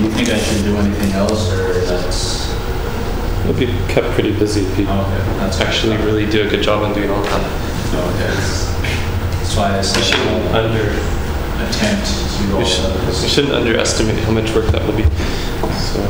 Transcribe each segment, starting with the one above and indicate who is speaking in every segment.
Speaker 1: Do you think I should do anything else, or that's...
Speaker 2: You'll be kept pretty busy if you actually really do a good job on doing all that.
Speaker 1: Okay. That's why I said attempt to do all that.
Speaker 2: We shouldn't underestimate how much work that will be. So.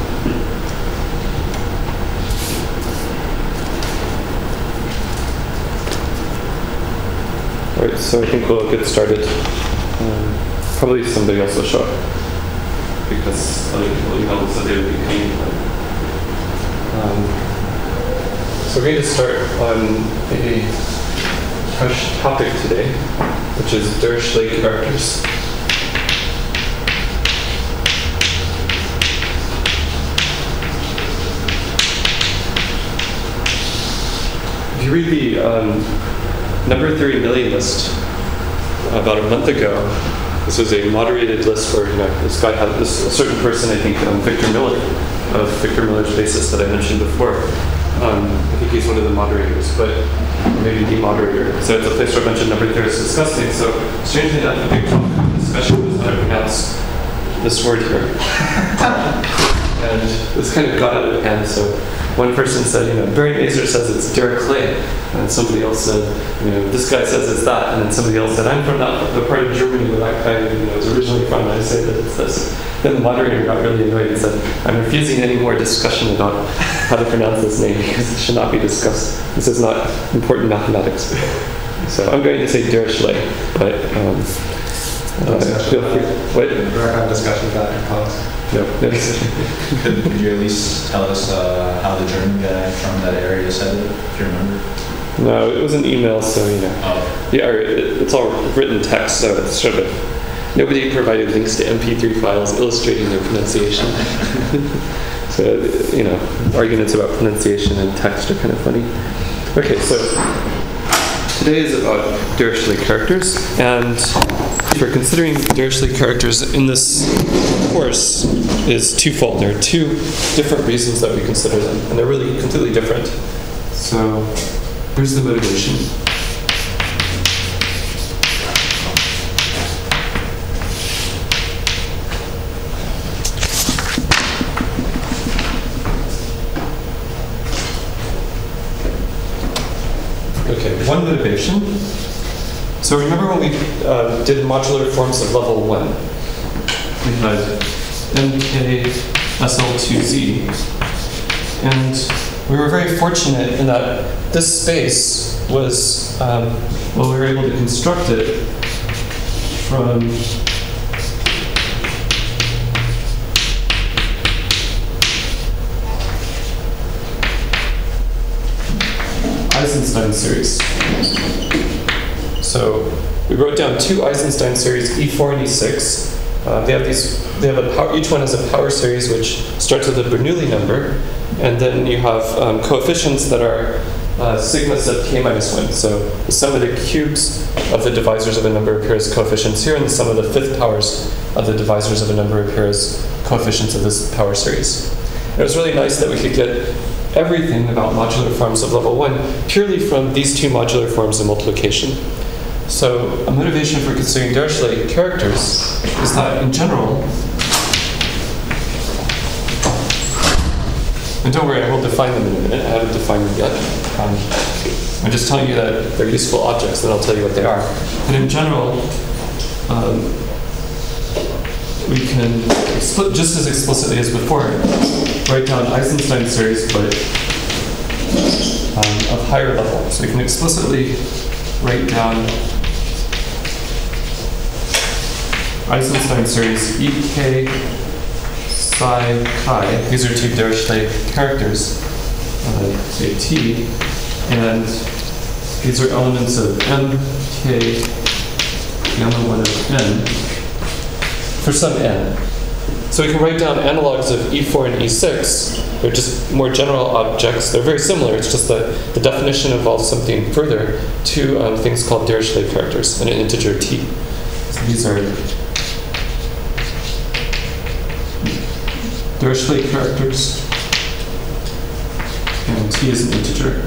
Speaker 2: All right, so I think we'll get started. Probably somebody else will show up because other people emailed said they would be coming. So we're going to start on a fresh topic today, which is Dirichlet characters. If you read the number theory mailing list about a month ago, this was a moderated list where this guy had a certain person, I think Victor Miller, of Victor Miller's basis that I mentioned before. I think he's one of the moderators, but maybe the moderator. So it's a place where a bunch of number theorists discussing. So strangely enough, the big discussion was how to pronounce this word here. And this kind of got out of hand. So one person said, Barry Mazer says it's Dirichlet, and somebody else said, this guy says it's that, and then somebody else said, I'm from the part of Germany where that guy was originally from, and I say that it's this. Then the moderator got really annoyed and said, I'm refusing any more discussion about how to pronounce this name because it should not be discussed. This is not important mathematics. So I'm going to say Dirichlet, but feel free. What?
Speaker 3: We're having a discussion about it in class.
Speaker 2: No.
Speaker 1: Could you at least tell us how the German guy from that area said it, if you remember?
Speaker 2: No, it was an email, so
Speaker 1: Oh.
Speaker 2: Yeah, it's all written text, so it's sort of nobody provided links to MP3 files illustrating their pronunciation. So arguments about pronunciation and text are kind of funny. Okay, so today is about Dirichlet characters, and if we're considering Dirichlet characters in this course is twofold. There are two different reasons that we consider them, and they're really completely different. So here's the motivation. Okay, one motivation. So remember when we did modular forms of level 1? We had MK SL2Z, and we were very fortunate in that this space was, we were able to construct it from Eisenstein series. So we wrote down two Eisenstein series, E4 and E6. Each one has a power series which starts with a Bernoulli number, and then you have coefficients that are sigma sub k minus 1. So the sum of the cubes of the divisors of a number appear as coefficients here, and the sum of the fifth powers of the divisors of a number appear as coefficients of this power series. It was really nice that we could get everything about modular forms of level 1 purely from these two modular forms of multiplication. So a motivation for considering Dirichlet characters is that in general, and don't worry, I will define them in a minute. I haven't defined them yet. I'm just telling you that they're useful objects, then I'll tell you what they are. But in general, we can, just as explicitly as before, write down Eisenstein series, but of higher level. So we can explicitly write down Eisenstein series EK psi chi. These are two Dirichlet characters, say T, and these are elements of M, K, gamma 1 of N, for some N. So we can write down analogs of E4 and E6. They're just more general objects. They're very similar. It's just that the definition involves something further to things called Dirichlet characters and an integer T. So these are Dirichlet characters, and T is an integer.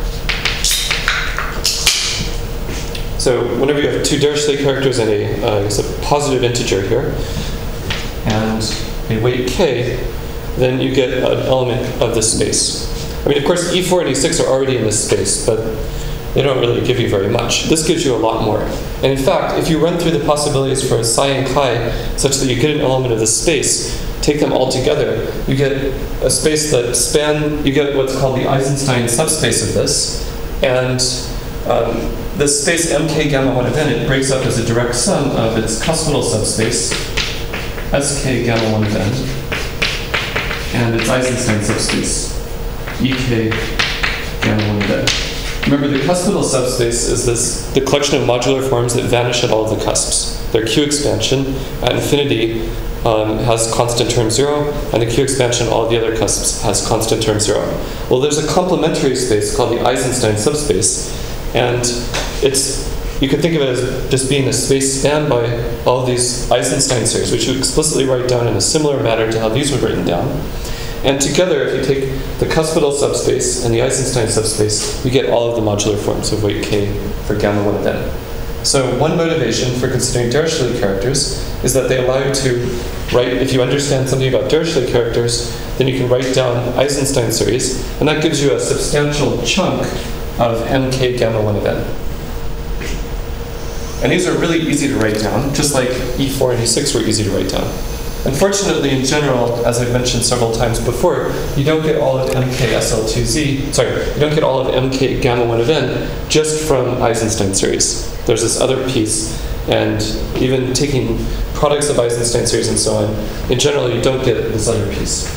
Speaker 2: So whenever you have two Dirichlet characters and a positive integer here, and a weight k, then you get an element of this space. I mean, of course, E4 and E6 are already in this space, but they don't really give you very much. This gives you a lot more. And in fact, if you run through the possibilities for psi and chi such that you get an element of this space, take them all together, you get a space that you get what's called the Eisenstein subspace of this. And this space mk gamma 1 of n, it breaks up as a direct sum of its cuspidal subspace, sk gamma 1 of n, and its Eisenstein subspace, ek gamma 1 of n. Remember, the cuspidal subspace is the collection of modular forms that vanish at all of the cusps. Their Q expansion at infinity has constant term 0, and the Q expansion at all of the other cusps has constant term 0. Well, there's a complementary space called the Eisenstein subspace, and you could think of it as just being a space spanned by all of these Eisenstein series, which you explicitly write down in a similar manner to how these were written down. And together, if you take the cuspidal subspace and the Eisenstein subspace, you get all of the modular forms of weight k for gamma 1 of n. So one motivation for considering Dirichlet characters is that they allow you to write, if you understand something about Dirichlet characters, then you can write down Eisenstein series, and that gives you a substantial chunk of mk gamma 1 of n. And these are really easy to write down, just like E4 and E6 were easy to write down. Unfortunately, in general, as I've mentioned several times before, you don't get all of you don't get all of mk gamma 1 of n just from Eisenstein series. There's this other piece, and even taking products of Eisenstein series and so on, in general, you don't get this other piece.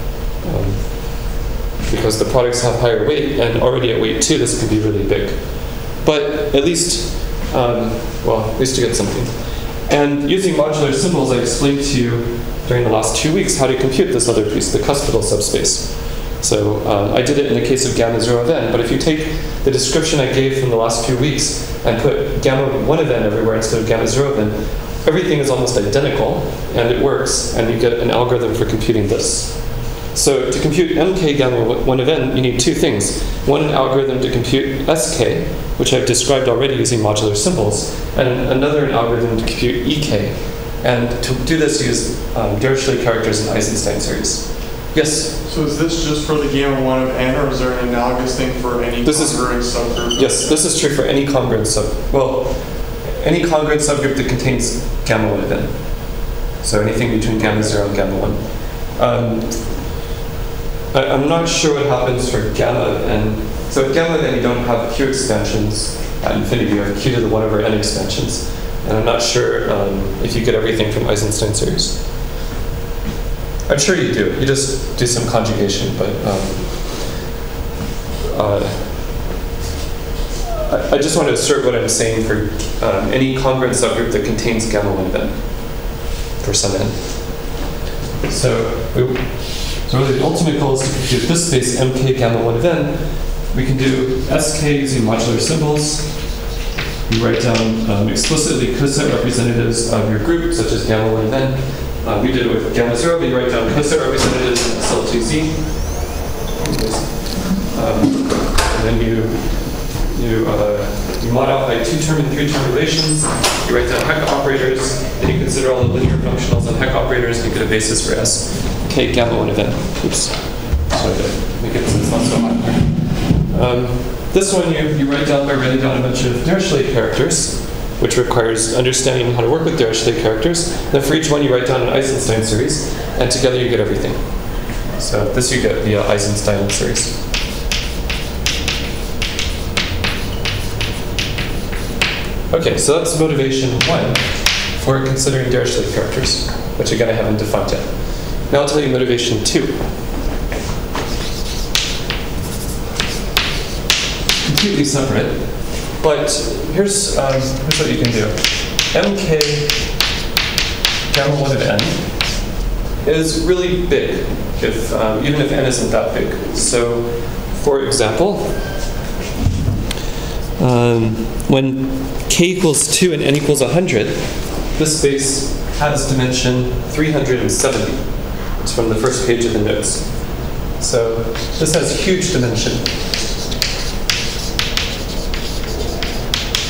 Speaker 2: Because the products have higher weight, and already at weight 2, this could be really big. But at least you get something. And using modular symbols, I explained to you during the last 2 weeks how to compute this other piece, the cuspidal subspace. So I did it in the case of gamma 0 of n, but if you take the description I gave from the last few weeks and put gamma 1 of n everywhere instead of gamma 0 of n, everything is almost identical, and it works, and you get an algorithm for computing this. So to compute mk gamma 1 of n, you need two things. One, an algorithm to compute sk, which I've described already using modular symbols, and another, an algorithm to compute ek. And to do this, use Dirichlet characters in Eisenstein series. Yes?
Speaker 4: So is this just for the gamma 1 of n, or is there an analogous thing for any congruent subgroup?
Speaker 2: Yes, this is true for any congruent any congruent subgroup that contains gamma 1 of n. So anything between gamma 0 and gamma 1. I'm not sure what happens for gamma of n. So at gamma of n, you don't have Q expansions at infinity, you have Q to the 1 over n expansions. And I'm not sure if you get everything from Eisenstein series. I'm sure you do. You just do some conjugation, but I just want to assert what I'm saying for any congruent subgroup that contains gamma 1 of n for some n. So really the ultimate goal is to compute this space mk gamma 1 of n. We can do sk using modular symbols. You write down explicitly coset representatives of your group, such as gamma 1 of n. We did it with gamma 0, but you write down coset representatives in SL2Z. And then you mod out by 2-term and 3-term relations. You write down Heck operators. Then you consider all the linear functionals and Heck operators, and you get a basis for sk gamma 1 of n. Oops. Sorry to make it so it's not so hot. This one you write down by writing down a bunch of Dirichlet characters, which requires understanding how to work with Dirichlet characters. Then for each one, you write down an Eisenstein series, and together you get everything. So this you get via Eisenstein series. Okay, so that's motivation 1 for considering Dirichlet characters, which again I haven't defined yet. Now I'll tell you motivation 2. Completely separate, but here's what you can do. mk gamma 1 of n is really big, even if n isn't that big. So, for example, when k equals 2 and n equals 100, this space has dimension 370. It's from the first page of the notes. So this has huge dimension.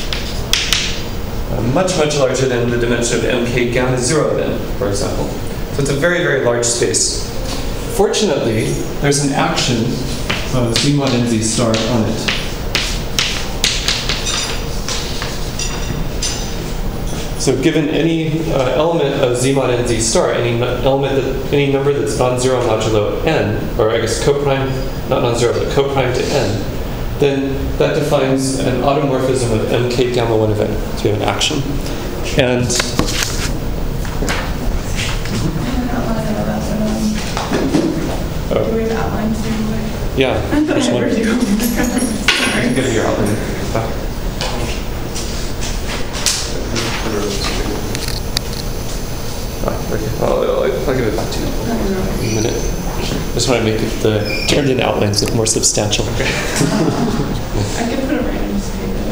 Speaker 2: Much, much larger than the dimension of mk gamma 0 of n, for example. So it's a very, very large space. Fortunately, there's an action of Z mod NZ star on it. So given any element of Z mod NZ star, any number that's non-zero modulo n, or I guess coprime, not non-zero, but coprime to n, then that defines an automorphism of mk gamma 1 of n. So we have an action. And
Speaker 5: Do we have outlines anyway?
Speaker 2: yeah,
Speaker 5: I never do.
Speaker 2: I can give you your outline. Okay. I'll give it back to you in a minute. Just want to make the turned-in outlines look more substantial.
Speaker 5: I could put a random paper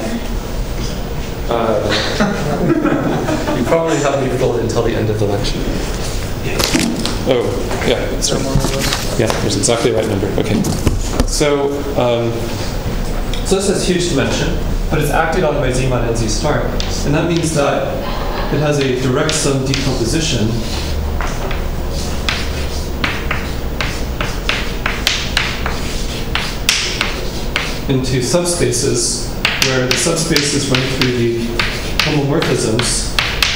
Speaker 5: there.
Speaker 2: You probably have me filled until the end of the lecture. Oh, yeah, that's right. Yeah, there's exactly the right number. Okay. So this has huge dimension, but it's acted on by Z mod NZ star. And that means that it has a direct sum decomposition into subspaces where the subspaces run through the homomorphisms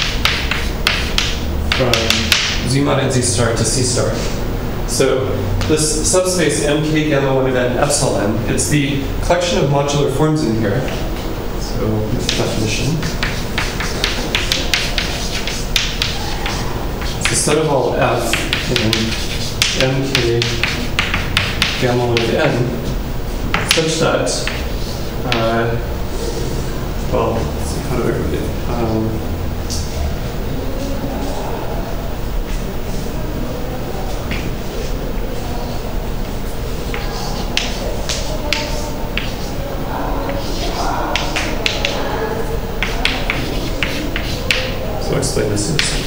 Speaker 2: from Z mod NZ star to C star. So this subspace mk gamma 1 of n epsilon, it's the collection of modular forms in here. So here's the definition. It's the set of all f in mk gamma 1 of n such that, well, let's see, how do I write it? So I'll explain this in a second.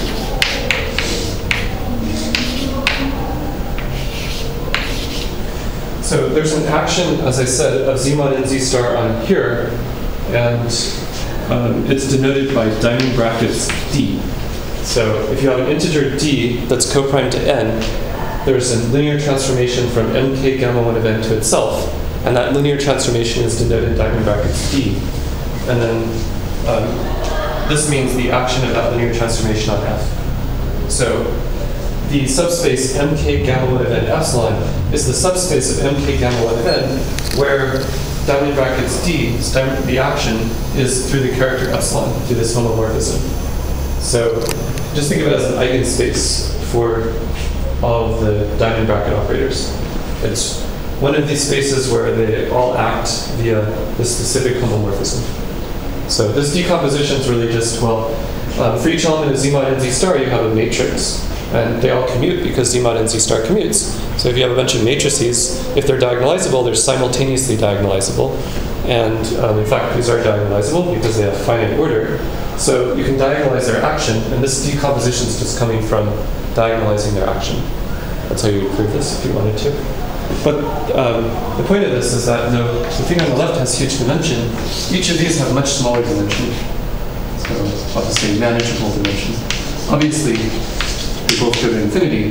Speaker 2: So there's an action, as I said, of Z mod NZ star on here, and it's denoted by diamond brackets D. So if you have an integer D that's coprime to n, there's a linear transformation from mk gamma 1 of n to itself, and that linear transformation is denoted diamond brackets D. And then this means the action of that linear transformation on F. So the subspace mk gamma 1 of n epsilon is the subspace of mk gamma 1 of n, where diamond brackets D, the action, is through the character epsilon, through this homomorphism. So just think of it as an eigenspace for all of the diamond bracket operators. It's one of these spaces where they all act via this specific homomorphism. So this decomposition is really just, well, for each element of Z mod NZ star, you have a matrix. And they all commute because Z mod NZ star commutes. So if you have a bunch of matrices, if they're diagonalizable, they're simultaneously diagonalizable. And in fact, these are diagonalizable because they have finite order. So you can diagonalize their action, and this decomposition is just coming from diagonalizing their action. That's how you would prove this if you wanted to. But the point of this is that the thing on the left has huge dimension. Each of these have much smaller dimension. So I'll just say manageable dimension. Obviously, they both go to infinity.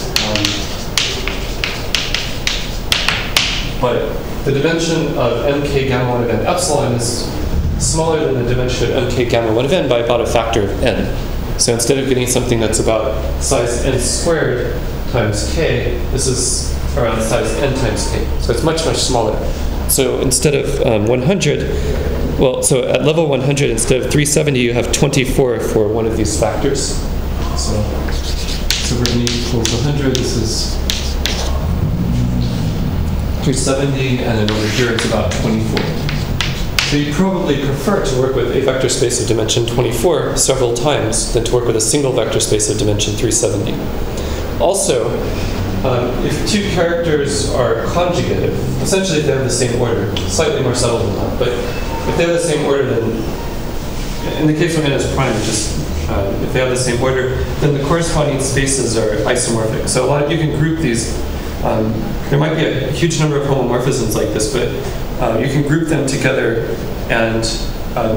Speaker 2: But the dimension of mk gamma 1 of n epsilon is smaller than the dimension of mk gamma 1 of n by about a factor of n. So instead of getting something that's about size n squared times k, this is around size n times k. So it's much, much smaller. So instead of 100, well, so at level 100, instead of 370, you have 24 for one of these factors. So over n equals 100, this is 370, and then over here it's about 24. So you probably prefer to work with a vector space of dimension 24 several times than to work with a single vector space of dimension 370. Also, if two characters are conjugative, essentially if they have the same order, slightly more subtle than that, but if they have the same order, then in the case when n is prime, just if they have the same order, then the corresponding spaces are isomorphic. So you can group these. There might be a huge number of homomorphisms like this, but you can group them together, and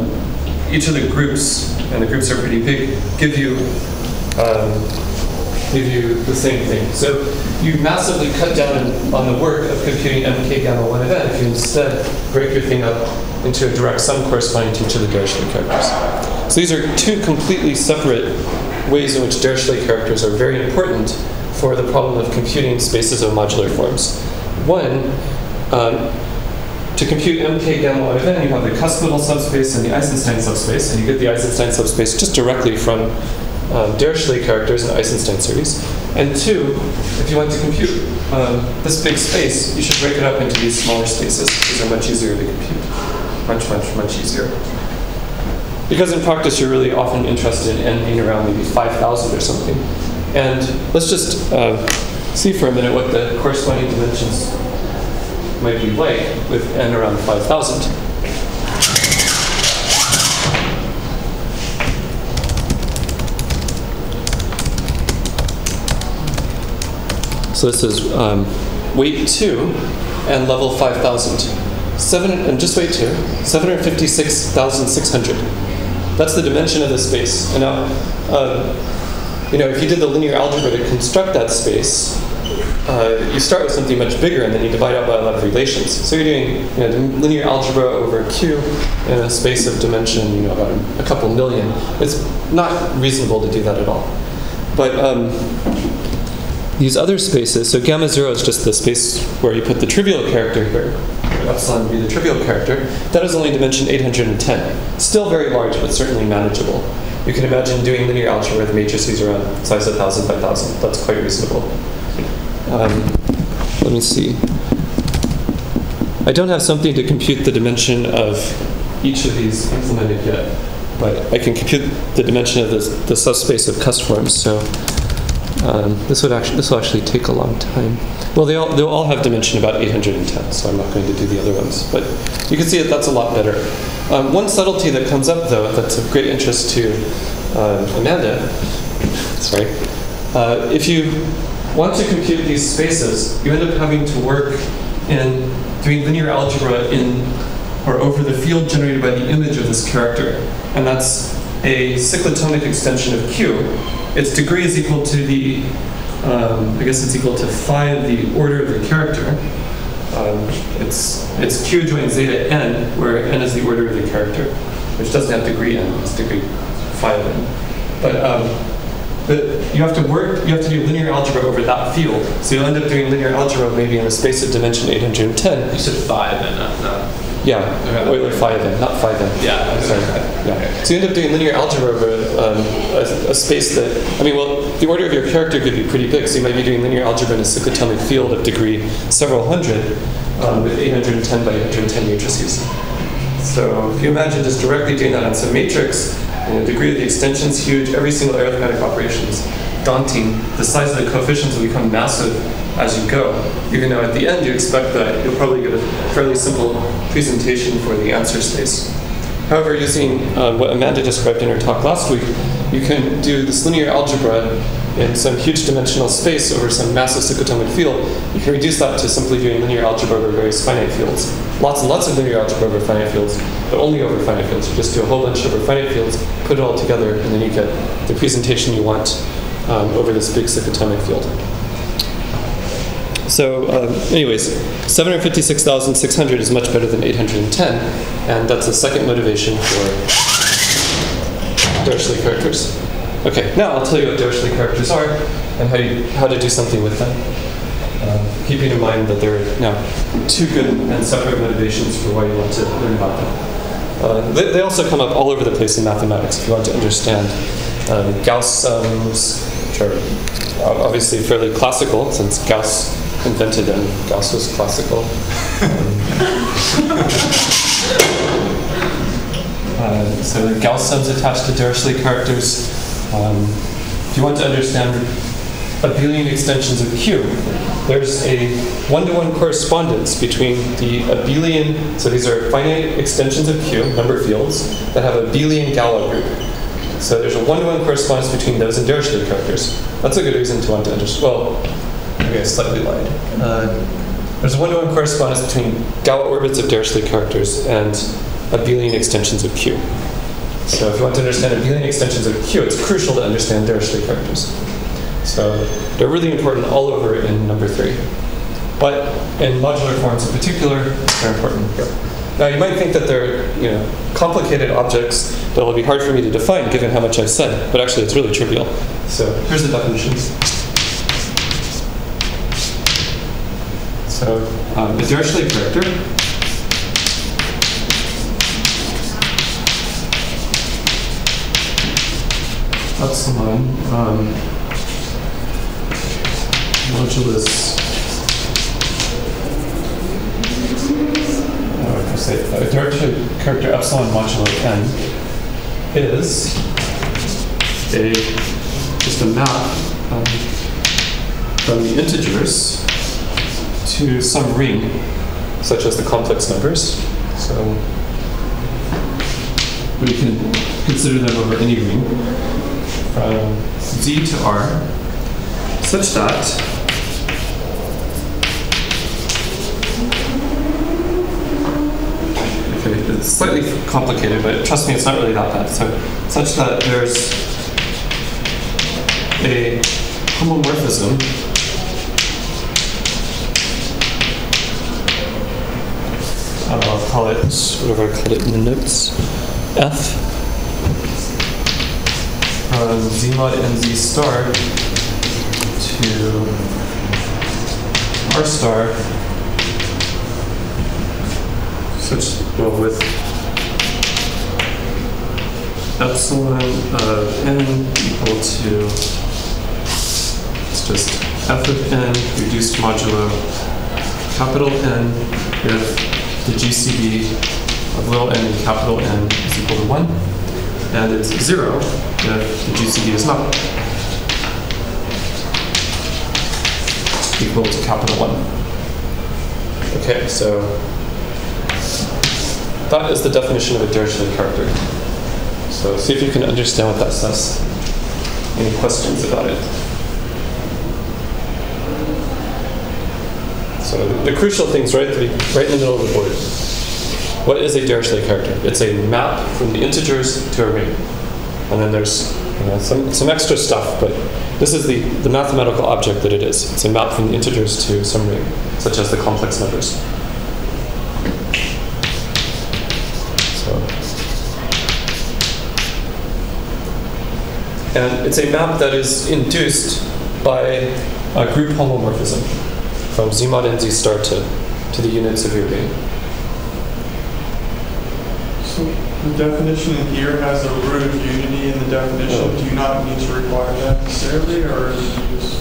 Speaker 2: each of the groups, and the groups are pretty big, give you give you the same thing. So you massively cut down on the work of computing MK gamma 1 event if you instead break your thing up into a direct sum corresponding to each of the Dirichlet characters. So these are two completely separate ways in which Dirichlet characters are very important for the problem of computing spaces of modular forms. One, to compute MK gamma 1 event, you have the Cusp-Little subspace and the Eisenstein subspace, and you get the Eisenstein subspace just directly from Dirichlet characters in the Eisenstein series. And two, if you want to compute this big space, you should break it up into these smaller spaces. These are much easier to compute. Much, much, much easier. Because in practice, you're really often interested in n being around maybe 5,000 or something. And let's just see for a minute what the corresponding dimensions might be like with n around 5,000. So this is weight 2 and level 5,000. And just weight 2, 756,600. That's the dimension of the space. And now, if you did the linear algebra to construct that space, you start with something much bigger and then you divide out by a lot of relations. So you're doing linear algebra over Q in a space of dimension about a couple million. It's not reasonable to do that at all. But these other spaces, so gamma 0 is just the space where you put the trivial character here. Epsilon would be the trivial character. That is only dimension 810. Still very large, but certainly manageable. You can imagine doing linear algebra with matrices around size 1,000 by 1,000. That's quite reasonable. Let me see. I don't have something to compute the dimension of each of these implemented yet, but I can compute the dimension of the subspace of cusp forms. So this will actually take a long time. Well, they'll all have dimension about 810, so I'm not going to do the other ones. But you can see that that's a lot better. One subtlety that comes up, though, that's of great interest to Amanda. Sorry. If you want to compute these spaces, you end up having to work in doing linear algebra in or over the field generated by the image of this character, and that's a cyclotomic extension of Q. Its degree is equal to the, I guess it's equal to phi of the order of the character. It's Q joins zeta n, where n is the order of the character, which doesn't have degree n, it's degree phi of n. But you have to do linear algebra over that field. So you'll end up doing linear algebra maybe in a space of dimension 810.
Speaker 1: You said 5 and not.
Speaker 2: Yeah, Euler phi of n, not phi of n.
Speaker 1: Yeah,
Speaker 2: sorry. Yeah. So you end up doing linear algebra over a space that, the order of your character could be pretty big. So you might be doing linear algebra in a cyclotomic field of degree several hundred with 810 by 810 matrices. So if you imagine just directly doing that on some matrix, the degree of the extension is huge. Every single arithmetic operation is daunting. The size of the coefficients will become massive as you go, even though at the end you expect that you'll probably get a fairly simple presentation for the answer space. However, using what Amanda described in her talk last week, you can do this linear algebra in some huge dimensional space over some massive cyclotomic field. You can reduce that to simply doing linear algebra over various finite fields. Lots and lots of linear algebra over finite fields, but only over finite fields. You just do a whole bunch over finite fields, put it all together, and then you get the presentation you want over this big cyclotomic field. So anyways, 756,600 is much better than 810, and that's the second motivation for Dirichlet characters. Okay, now I'll tell you what Dirichlet characters are and how to do something with them. Keeping in mind that there are now two good and separate motivations for why you want to learn about them. They also come up all over the place in mathematics if you want to understand Gauss sums, which are obviously fairly classical since Gauss invented and Gauss was classical. So the Gauss sums attached to Dirichlet characters. If you want to understand abelian extensions of Q, there's a one-to-one correspondence between the abelian, so these are finite extensions of Q, number fields, that have abelian Galois group. So there's a one-to-one correspondence between those and Dirichlet characters. That's a good reason to want to understand. Well, maybe I slightly lied. There's a one-to-one correspondence between Galois orbits of Dirichlet characters and abelian extensions of Q. So if you want to understand abelian extensions of Q, it's crucial to understand Dirichlet characters. So they're really important all over in number 3. But in modular forms in particular, they're important here. Now you might think that they're complicated objects that will be hard for me to define given how much I've said, but actually it's really trivial. So here's the definitions. So a Dirichlet character epsilon modulus a Dirichlet character epsilon modulo n is just a map from the integers to some ring, such as the complex numbers. So we can consider them over any ring from Z to R, such that it's slightly complicated, but trust me, it's not really that bad. So, such that there's a homomorphism I'll call it whatever I called it in the notes. F from Z mod n Z star to R star. With epsilon of n equal to, it's just f of n reduced modulo capital N if the GCD of little n and capital N is equal to 1, and it's 0 if the GCD is not equal to capital 1. Okay, so that is the definition of a Dirichlet character. So see if you can understand what that says. Any questions about it? So the crucial things right in the middle of the board. What is a Dirichlet character? It's a map from the integers to a ring. And then there's some extra stuff, but this is the mathematical object that it is. It's a map from the integers to some ring, such as the complex numbers. And it's a map that is induced by a group homomorphism from Z mod n Z star to the units of your ring.
Speaker 4: So the definition in here has a root of unity in the definition.
Speaker 2: Oh.
Speaker 4: Do you not need to require that necessarily, or is it just...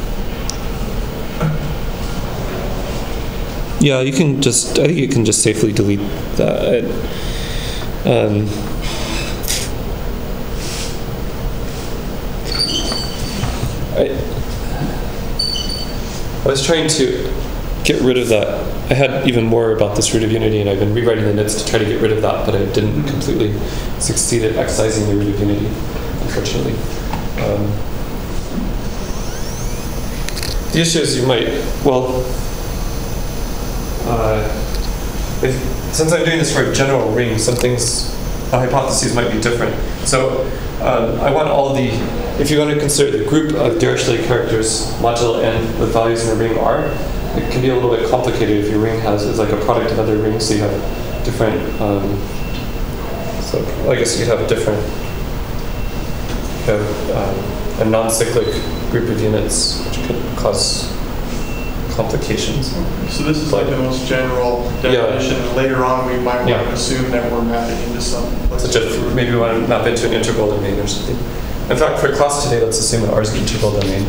Speaker 2: Yeah, I think you can just safely delete that. I was trying to get rid of that. I had even more about this root of unity, and I've been rewriting the notes to try to get rid of that, but I didn't completely succeed at excising the root of unity, unfortunately. The issue is since I'm doing this for a general ring, some things, hypotheses might be different. So I want if you want to consider the group of Dirichlet characters modulo n with values in a ring R, it can be a little bit complicated if your ring is like a product of other rings, so you have different, I guess you could have a different, a non-cyclic group of units, which could cause complications.
Speaker 4: So this is like the most general definition. Yeah. Later on, we might want to assume that we're mapping into something.
Speaker 2: Such as maybe we want to map into an integral domain or something. In fact, for class today, let's assume that R is an integral domain.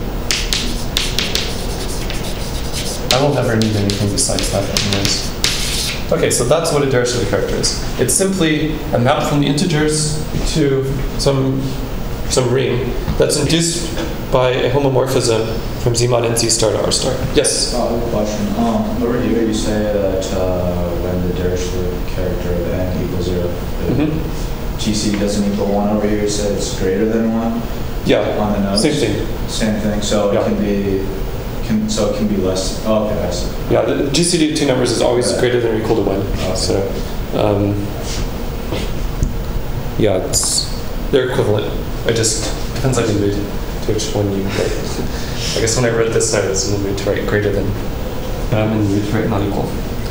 Speaker 2: I will never need anything besides that anyways. Okay, so that's what a Dirichlet character is. It's simply a map from the integers to some ring that's induced by a homomorphism from Z mod n Z star to R star. Yes?
Speaker 1: I have a question. Over here you say that when the Dirichlet character of n equals 0, GC doesn't equal 1. Over here you said it's greater than 1?
Speaker 2: Yeah,
Speaker 1: on the notes?
Speaker 2: Same thing.
Speaker 1: Same thing, so it can be less. Oh, okay, I see.
Speaker 2: Yeah, the GCD of two numbers is always greater than or equal to 1.
Speaker 1: Okay.
Speaker 2: So, they're equivalent. It just depends how you read. to which one you write. I guess when I wrote this, I was in the mood to write greater than, I'm in the mood to write not equal.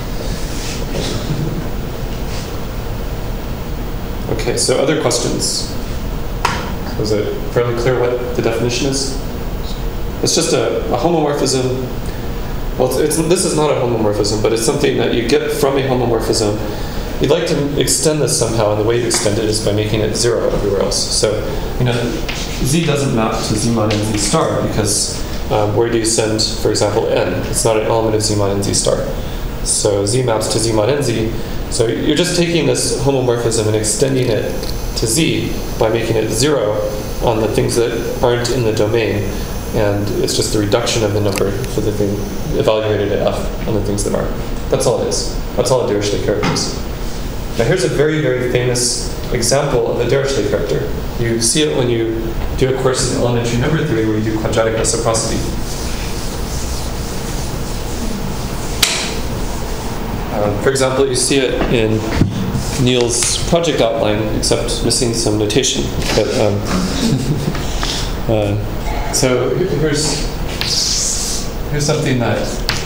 Speaker 2: Okay, so other questions? So is it fairly clear what the definition is? It's just a homomorphism. Well, this is not a homomorphism, but it's something that you get from a homomorphism. You'd like to extend this somehow, and the way to extend it is by making it 0 everywhere else. So, Z doesn't map to Z mod n Z star because where do you send, for example, n? It's not an element of Z mod n Z star. So Z maps to Z mod n Z. So you're just taking this homomorphism and extending it to Z by making it 0 on the things that aren't in the domain. And it's just the reduction of the number for the thing evaluated at F on the things that are. That's all it is. That's all a Dirichlet character is. Now here's a very, very famous example of a Dirichlet character. You see it when you do a course in elementary number theory where you do quadratic reciprocity. For example, you see it in Neil's project outline, except missing some notation. But, so here's something that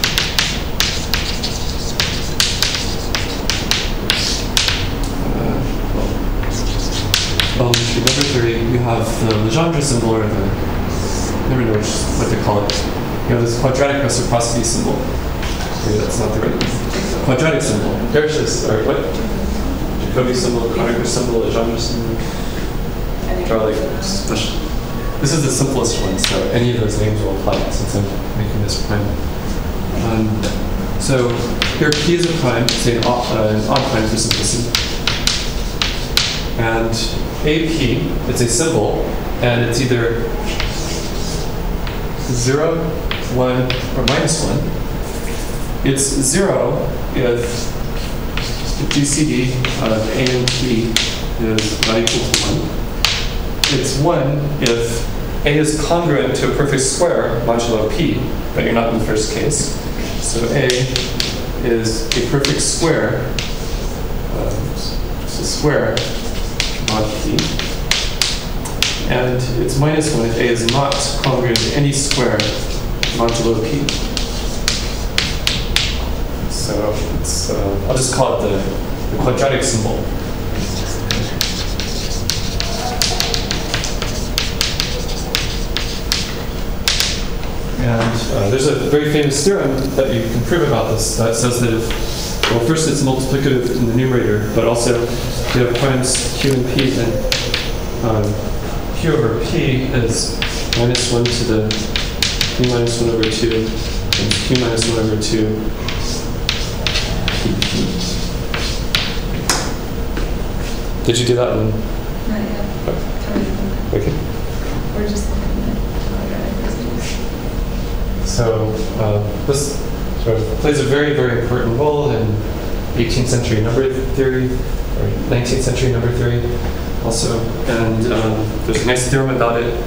Speaker 2: elementary number theory. You have the Legendre symbol, or the, I never know what to call it. You have this quadratic reciprocity symbol. Maybe that's not the right one. Quadratic symbol. Dirichlet, or what? Jacobi symbol, quadratic symbol, Legendre symbol. Special. This is the simplest one, so any of those names will apply since I'm making this prime. So here P is a prime, say an odd prime for simplicity. And AP, it's a symbol, and it's either 0, 1, or minus 1. It's 0 if the GCD of A and P is not equal to 1. It's 1 if A is congruent to a perfect square modulo P, but you're not in the first case. So A is a perfect square, just a square mod P. And it's minus 1 if A is not congruent to any square modulo P. So it's, I'll just call it the quadratic symbol. And there's a very famous theorem that you can prove about this that says that if, well, first it's multiplicative in the numerator, but also you have primes Q and P, then Q over P is minus 1 to the P minus 1 over 2, and Q minus 1 over 2 PP. Did you do that one?
Speaker 5: Not yet.
Speaker 2: Oh. Okay.
Speaker 5: We're just looking at quadratic residues.
Speaker 2: So this sort of plays a very, very important role in 18th century number theory, or 19th century number theory also. And there's a nice theorem about it.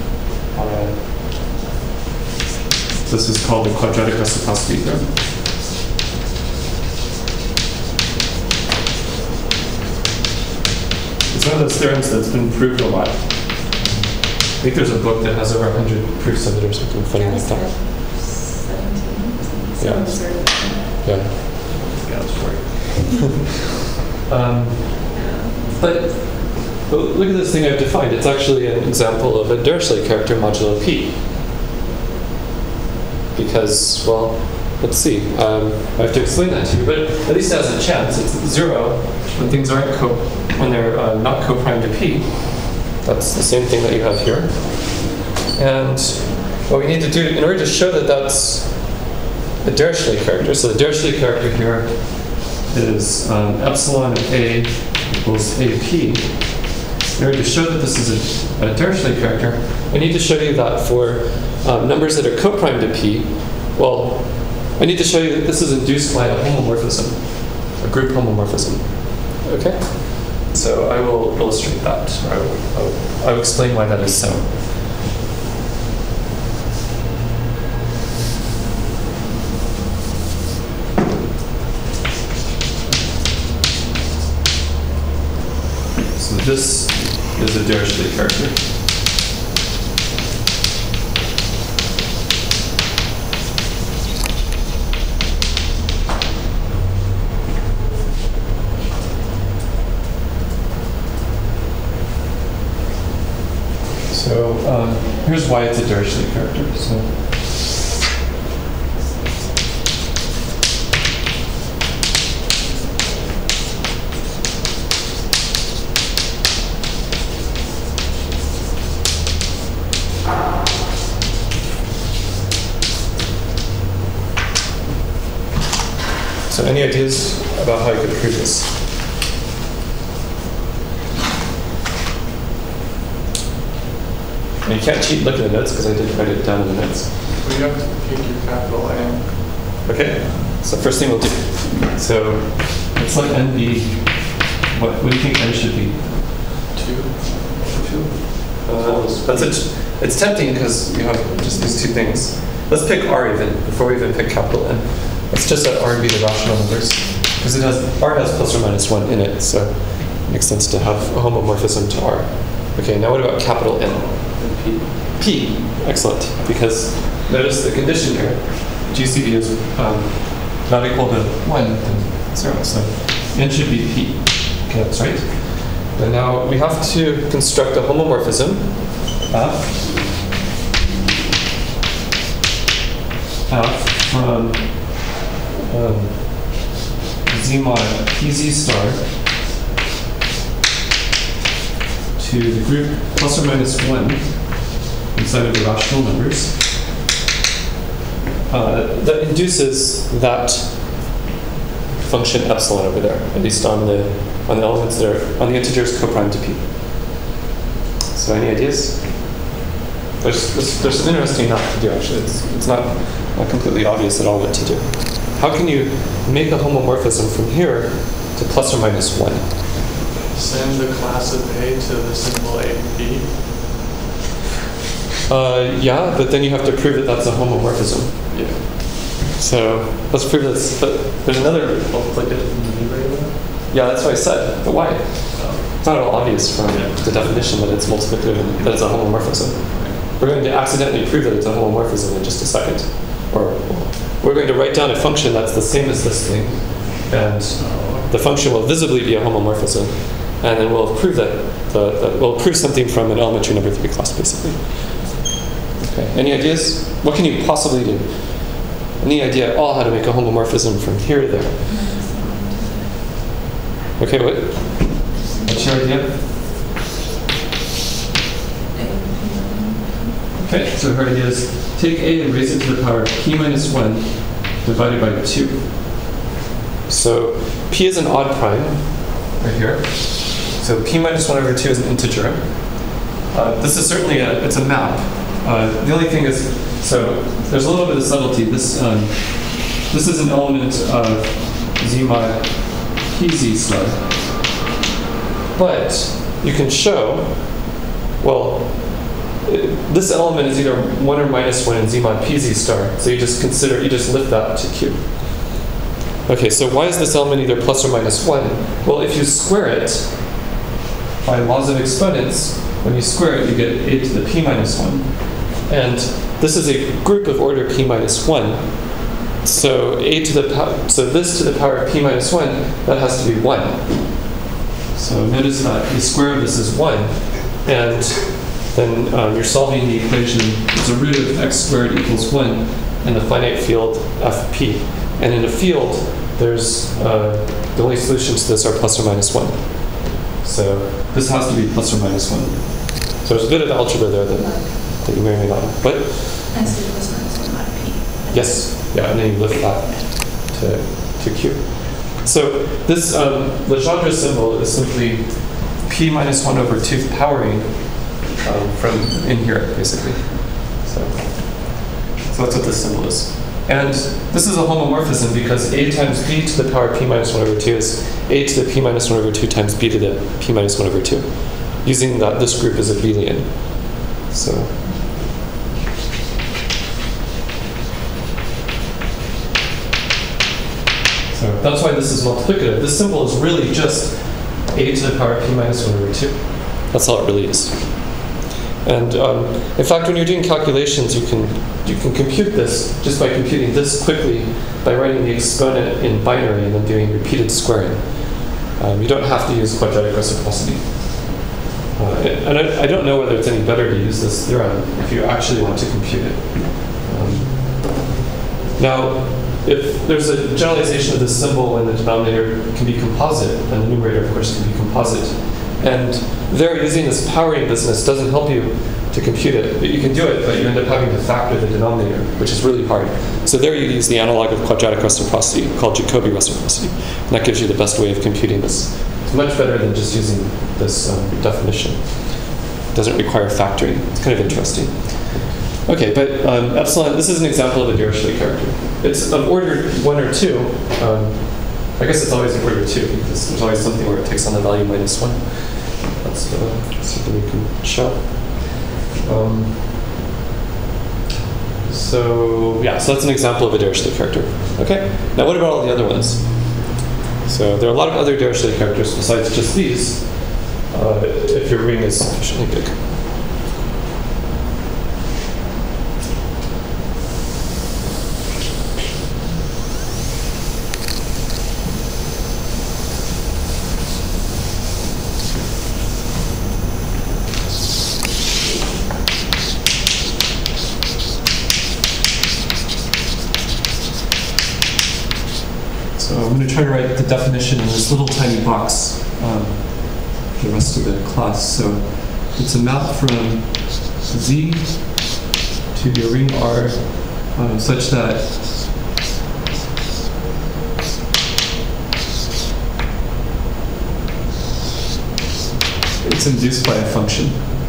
Speaker 2: This is called the quadratic reciprocity theorem. It's one of those theorems that's been proved a lot. I think there's a book that has over 100 proofs of it or something funny like that.
Speaker 5: 17.
Speaker 2: Yeah. Yeah. Yeah, that's right. But look at this thing I've defined. It's actually an example of a Dirichlet character modulo P. Because, well, let's see. I have to explain that to you, but at least it has a chance. It's 0 when things aren't when they're not co-prime to P. That's the same thing that you have here. And what we need to do, in order to show that that's a Dirichlet character, so the Dirichlet character here is epsilon of A equals AP. In order to show that this is a Dirichlet character, I need to show you that for numbers that are co-prime to P, well, I need to show you that this is induced by a homomorphism, a group homomorphism. Okay? So I will illustrate that, or I will explain why that is so. So this is a Dirichlet character. here's why it's a Dirichlet character. So any ideas about how you could prove this? And you can't cheat looking at the notes because I did write it down in the notes.
Speaker 4: We have to pick your capital N.
Speaker 2: Okay, so first thing we'll do. So let's let n be, what do you think n should be?
Speaker 4: 2.
Speaker 2: It's tempting because you have just these two things. Let's pick r even, before we even pick capital N. Let's just let r be the rational numbers. Because r has plus or minus 1 in it, so it makes sense to have a homomorphism to r. Okay, now what about capital N? P. Excellent. Because notice the condition here. GCD is not equal to 1, then 0. So n should be P. Okay, that's right. And now we have to construct a homomorphism from Z mod PZ star to the group plus or minus 1 inside of the rational numbers that induces that function epsilon over there, at least on the elements that are on the integers coprime to p. So any ideas? There's some interesting math to do actually. It's not completely obvious at all what to do. How can you make a homomorphism from here to plus or minus 1?
Speaker 4: Send the class of A to the symbol A and B.
Speaker 2: Yeah, but then you have to prove that that's a homomorphism.
Speaker 4: Yeah.
Speaker 2: So let's prove this. But there's another. Yeah, that's what I said. But why? It's not at all obvious from the definition that it's multiplicative and that it's a homomorphism. We're going to accidentally prove that it's a homomorphism in just a second. Or we're going to write down a function that's the same as this thing, and the function will visibly be a homomorphism, and then we'll prove that we'll prove something from an elementary number theory class, basically. Okay. Any ideas? What can you possibly do? Any idea at all how to make a homomorphism from here to there? Okay, what's your idea? Okay, so her idea is take A and raise it to the power of p minus 1 divided by 2. So p is an odd prime, right here. So p minus 1 over 2 is an integer. This is certainly it's a map. The only thing is, so there's a little bit of subtlety. This is an element of Z mod PZ star. But you can show, well, this element is either 1 or minus 1 in Z mod PZ star. So you just lift that to Q. Okay, so why is this element either plus or minus 1? Well, if you square it by laws of exponents, when you square it, you get a to the p minus 1. And this is a group of order p minus 1. So this to the power of p minus 1, that has to be 1. So notice that the square of this is 1. And then you're solving the equation, it's a root of x squared equals 1 in the finite field fp. And in a field, there's the only solutions to this are plus or minus 1. So this has to be plus or minus 1. So there's a bit of algebra there that you may or may not know. But
Speaker 5: X to plus minus 1 mod P.
Speaker 2: yes, yeah, and then you lift that to Q. So this Legendre symbol is simply p minus 1 over 2 powering from in here, basically. So that's what this symbol is. And this is a homomorphism because a times b to the power p minus 1 over 2 is a to the p minus 1 over 2 times b to the p minus 1 over 2, using that this group is abelian. So that's why this is multiplicative. This symbol is really just a to the power p minus 1 over 2. That's all it really is. And in fact, when you're doing calculations, you can compute this just by computing this quickly by writing the exponent in binary and then doing repeated squaring. You don't have to use quadratic reciprocity. And I don't know whether it's any better to use this theorem if you actually want to compute it. Now, if there's a generalization of this symbol when the denominator can be composite, and the numerator, of course, can be composite, and there using this powering business doesn't help you to compute it, but you can do it, but you end up having to factor the denominator, which is really hard. So there you use the analog of quadratic reciprocity called Jacobi reciprocity, and that gives you the best way of computing this. It's much better than just using this definition. It doesn't require factoring. It's kind of interesting. Okay, but epsilon, this is an example of a Dirichlet character. It's of order 1 or 2. I guess it's always of order 2 because there's always something where it takes on the value -1. That's something we can show. So that's an example of a Dirichlet character. Okay, now what about all the other ones? So there are a lot of other Dirichlet characters besides just these, if your ring is sufficiently big. So I'm going to try to write the definition in this little tiny box for the rest of the class. So it's a map from Z to your ring R such that it's induced by a function.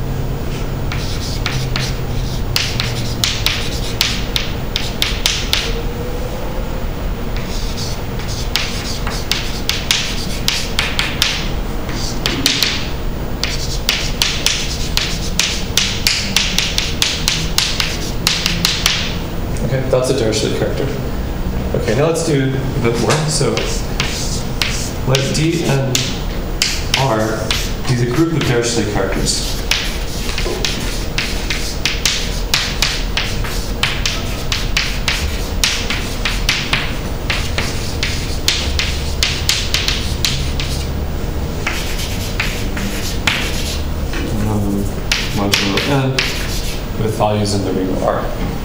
Speaker 2: That's a Dirichlet character. Okay, now let's do a bit more. So let D and R be the group of Dirichlet characters. Modulo n with values in the ring R.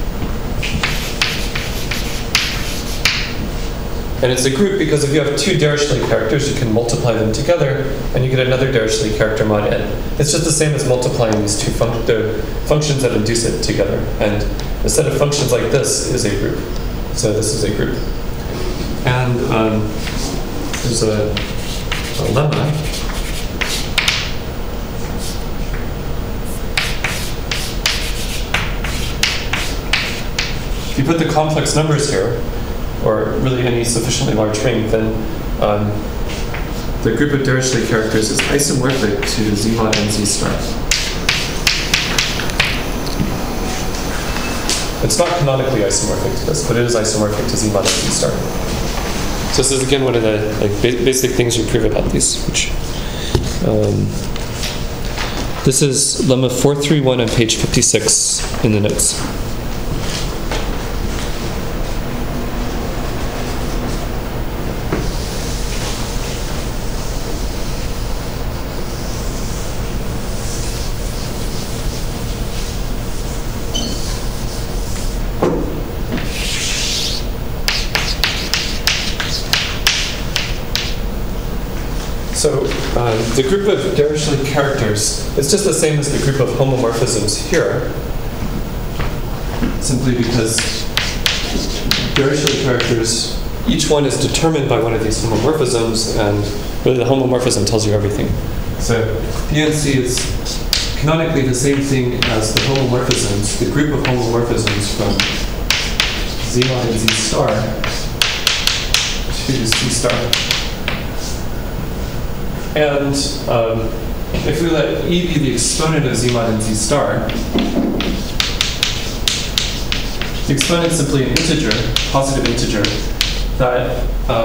Speaker 2: And it's a group because if you have 2 Dirichlet characters, you can multiply them together, and you get another Dirichlet character mod n. It's just the same as multiplying these two functions that induce it together. And a set of functions like this is a group. So this is a group. And there's a lemma. If you put the complex numbers here, or really any sufficiently large ring, then the group of Dirichlet characters is isomorphic to Z mod n Z star. It's not canonically isomorphic to this, but it is isomorphic to Z mod n Z star. So this is again one of the basic things you prove about these. Which this is lemma 431 on page 56 in the notes. So the group of Dirichlet characters is just the same as the group of homomorphisms here, simply because Dirichlet characters, each one is determined by one of these homomorphisms, and really the homomorphism tells you everything. So PNC is canonically the same thing as the homomorphisms, the group of homomorphisms from Z mod and Z star to Z star. And if we let E be the exponent of Z mod and Z star, the exponent is simply an integer, positive integer, that,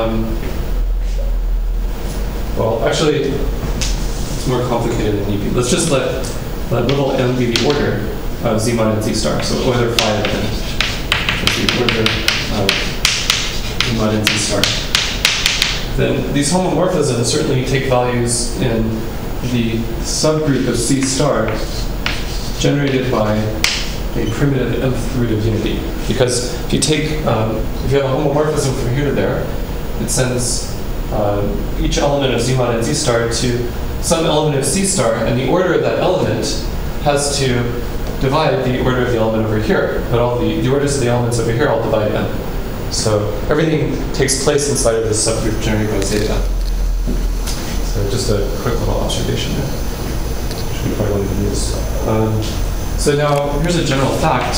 Speaker 2: well, actually, it's more complicated than EB. Let's just let little m be the order of Z mod and Z star, so order 5 of them is the order of Z mod and Z star. Then these homomorphisms certainly take values in the subgroup of C star generated by a primitive nth root of unity. Because if you take, if you have a homomorphism from here to there, it sends each element of Z mod and Z star to some element of C star, and the order of that element has to divide the order of the element over here. But all the orders of the elements over here all divide n. So everything takes place inside of this subgroup generated by zeta. So just a quick little observation there, which we probably won't even use. So now here's a general fact.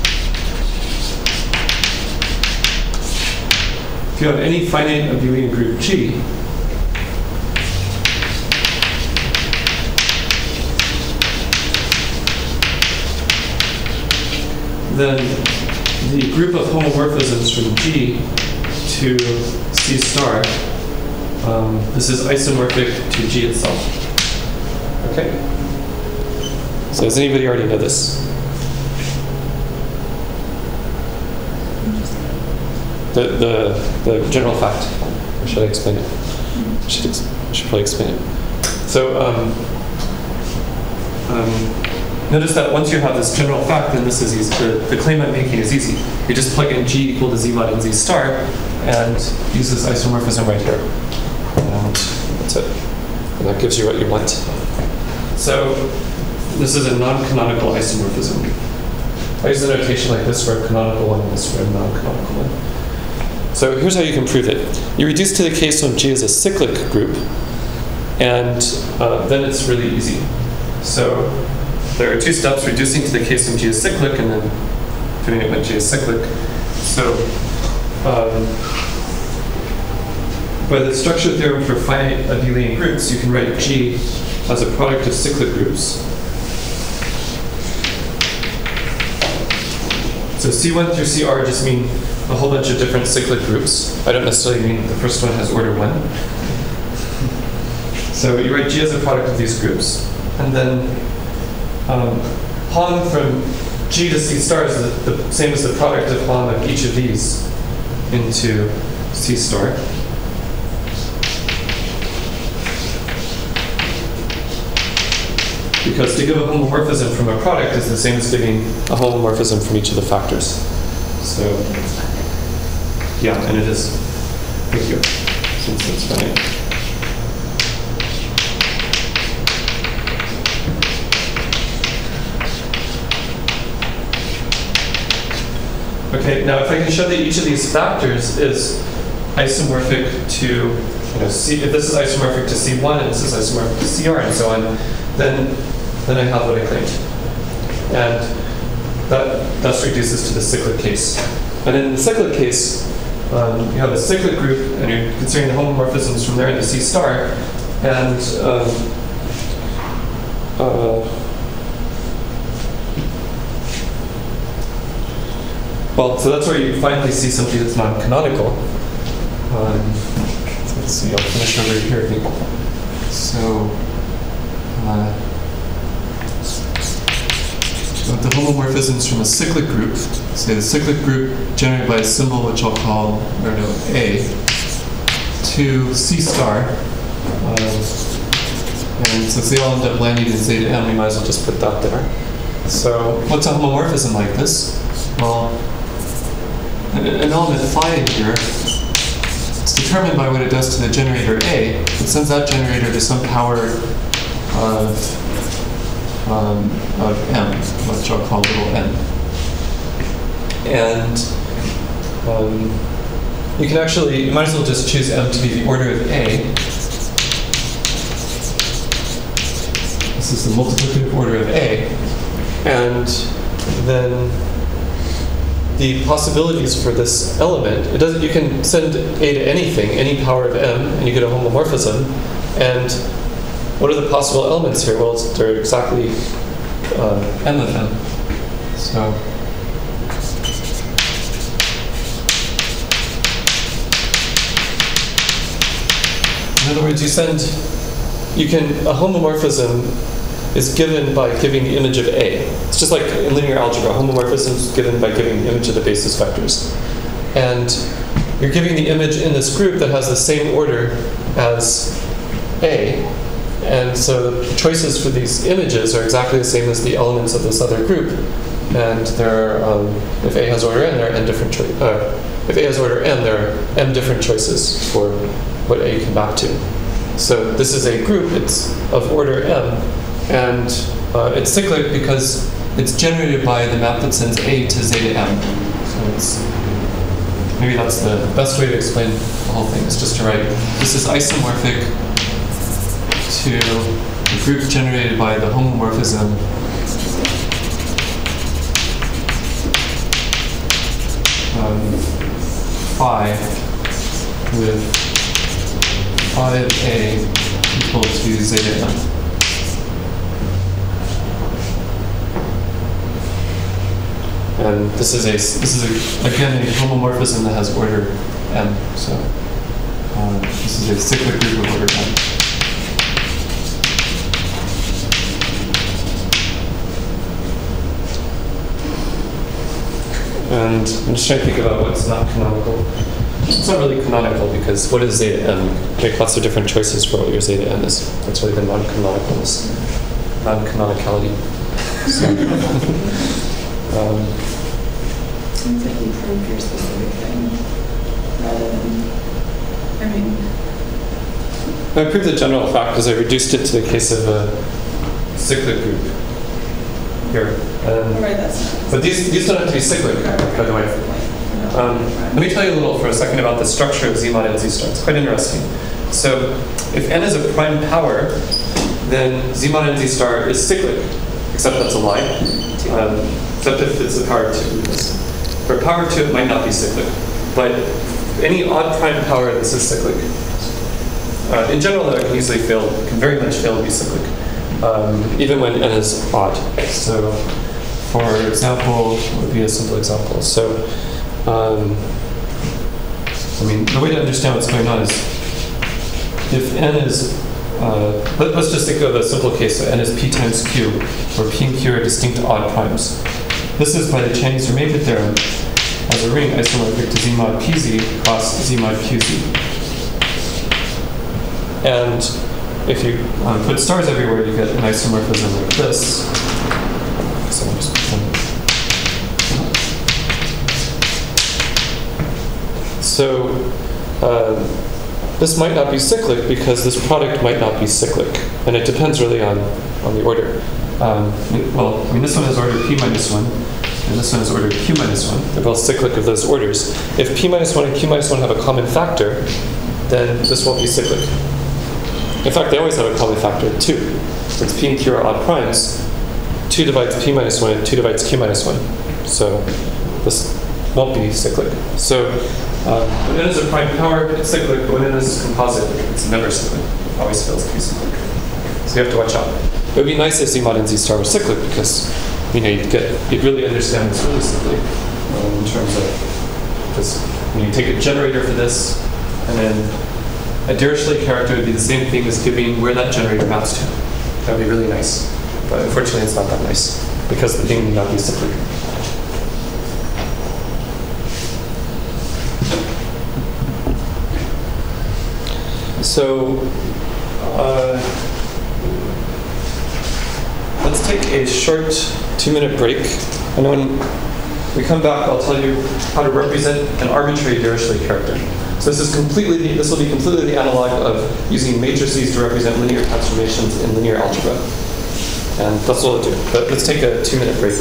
Speaker 2: If you have any finite abelian group G, then the group of homomorphisms from G to C star, this is isomorphic to G itself. Okay? So does anybody already know this? The general fact. Or should I explain it? I should probably explain it. So notice that once you have this general fact, then this is easy. The claim I'm making is easy. You just plug in G equal to Z mod and Z star and use this isomorphism right here. And that's it. And that gives you what you want. So this is a non-canonical isomorphism. I use the notation like this for a canonical one and this for a non-canonical one. So here's how you can prove it. You reduce to the case when G is a cyclic group, and then it's really easy. So there are two steps: reducing to the case when G is cyclic, and then putting it when G is cyclic. So by the structure theorem for finite abelian groups, you can write G as a product of cyclic groups. So C1 through CR just mean a whole bunch of different cyclic groups. I don't necessarily mean the first one has order 1. So you write G as a product of these groups. And then Hom from G to C star is the same as the product of Hom of each of these into C star. Because to give a homomorphism from a product is the same as giving a homomorphism from each of the factors. So, yeah, and it is. Thank you. Since it's funny. Okay, now if I can show that each of these factors is isomorphic to, C, if this is isomorphic to C1 and this is isomorphic to CR and so on, then I have what I claimed. And that thus reduces to the cyclic case. And in the cyclic case, you have a cyclic group, and you're considering the homomorphisms from there into C star, and well, so that's where you finally see something that's non-canonical. Let's see, I'll finish over here, I think. So, the homomorphisms from a cyclic group, say the cyclic group generated by a symbol which I'll call, A, to C star. And since they all end up landing in zeta m, we might as well just put that there. So what's a homomorphism like this? Well, an element phi in here, it's determined by what it does to the generator A. It sends that generator to some power of m, which I'll call little n. And you can actually, you might as well just choose m to be the order of A. This is the multiplicative order of A. And then the possibilities for this element, you can send A to anything, any power of m, and you get a homomorphism. And what are the possible elements here? Well, there are exactly m of them. So, in other words, a homomorphism is given by giving the image of A. It's just like in linear algebra, homomorphism is given by giving the image of the basis vectors. And you're giving the image in this group that has the same order as A, And so the choices for these images are exactly the same as the elements of this other group. And there are, if A has order n, there are n different if A has order n, there are m different choices for what A can map to. So this is a group, it's of order m, and it's cyclic because it's generated by the map that sends A to zeta m. So it's, maybe that's the best way to explain the whole thing, is just to write, this is isomorphic to the group generated by the homomorphism phi with phi of A equal to zeta m. And this is again a homomorphism that has order m. So this is a cyclic group of order m. And I'm just trying to think about what's not canonical. It's not really canonical because what is zeta n? You make lots of different choices for what your zeta n is. That's really the non-canonicalness, non-canonicality. So,
Speaker 5: Seems like you prove your specific thing rather than,
Speaker 2: I proved the general fact because I reduced it to the case of a cyclic group here.
Speaker 5: right, that's not.
Speaker 2: But these don't have to be cyclic, by the way. Let me tell you a little for a second about the structure of Z mod and Z star. It's quite interesting. So if n is a prime power, then Z mod and Z star is cyclic, except that's a lie. Except if it's the power of 2. For power 2, it might not be cyclic. But any odd prime power, this is cyclic. In general, though, it can very much fail to be cyclic, even when n is odd. So, for example, what would be a simple example? So, the way to understand what's going on is if n is, let's just think of a simple case. So n is p times q, where p and q are distinct odd primes. This is by the Chinese-Remaker theorem as a ring isomorphic to Z mod pz cross Z mod qz. And if you put stars everywhere, you get an isomorphism like this. So I'll just pretend. So this might not be cyclic because this product might not be cyclic, and it depends really on the order. This one has order p minus 1, and this one has order q minus 1. They're both cyclic of those orders. If p minus 1 and q minus 1 have a common factor, then this won't be cyclic. In fact, they always have a common factor of 2. Since p and q are odd primes, 2 divides p minus 1 and 2 divides q minus 1. So this won't be cyclic. So when n is a prime power, it's cyclic, but when n is composite, it's never cyclic. It always fails to be cyclic. So you have to watch out. It would be nice if Z mod and Z star were cyclic because you'd really understand this really simply in terms of, because you take a generator for this, and then a Dirichlet character would be the same thing as giving where that generator maps to. That would be really nice. But unfortunately, it's not that nice because the thing need not be cyclic. So, let's take a short 2-minute break, and when we come back, I'll tell you how to represent an arbitrary Dirichlet character. So this will be completely the analog of using matrices to represent linear transformations in linear algebra, and that's what we'll do. But let's take a 2-minute break.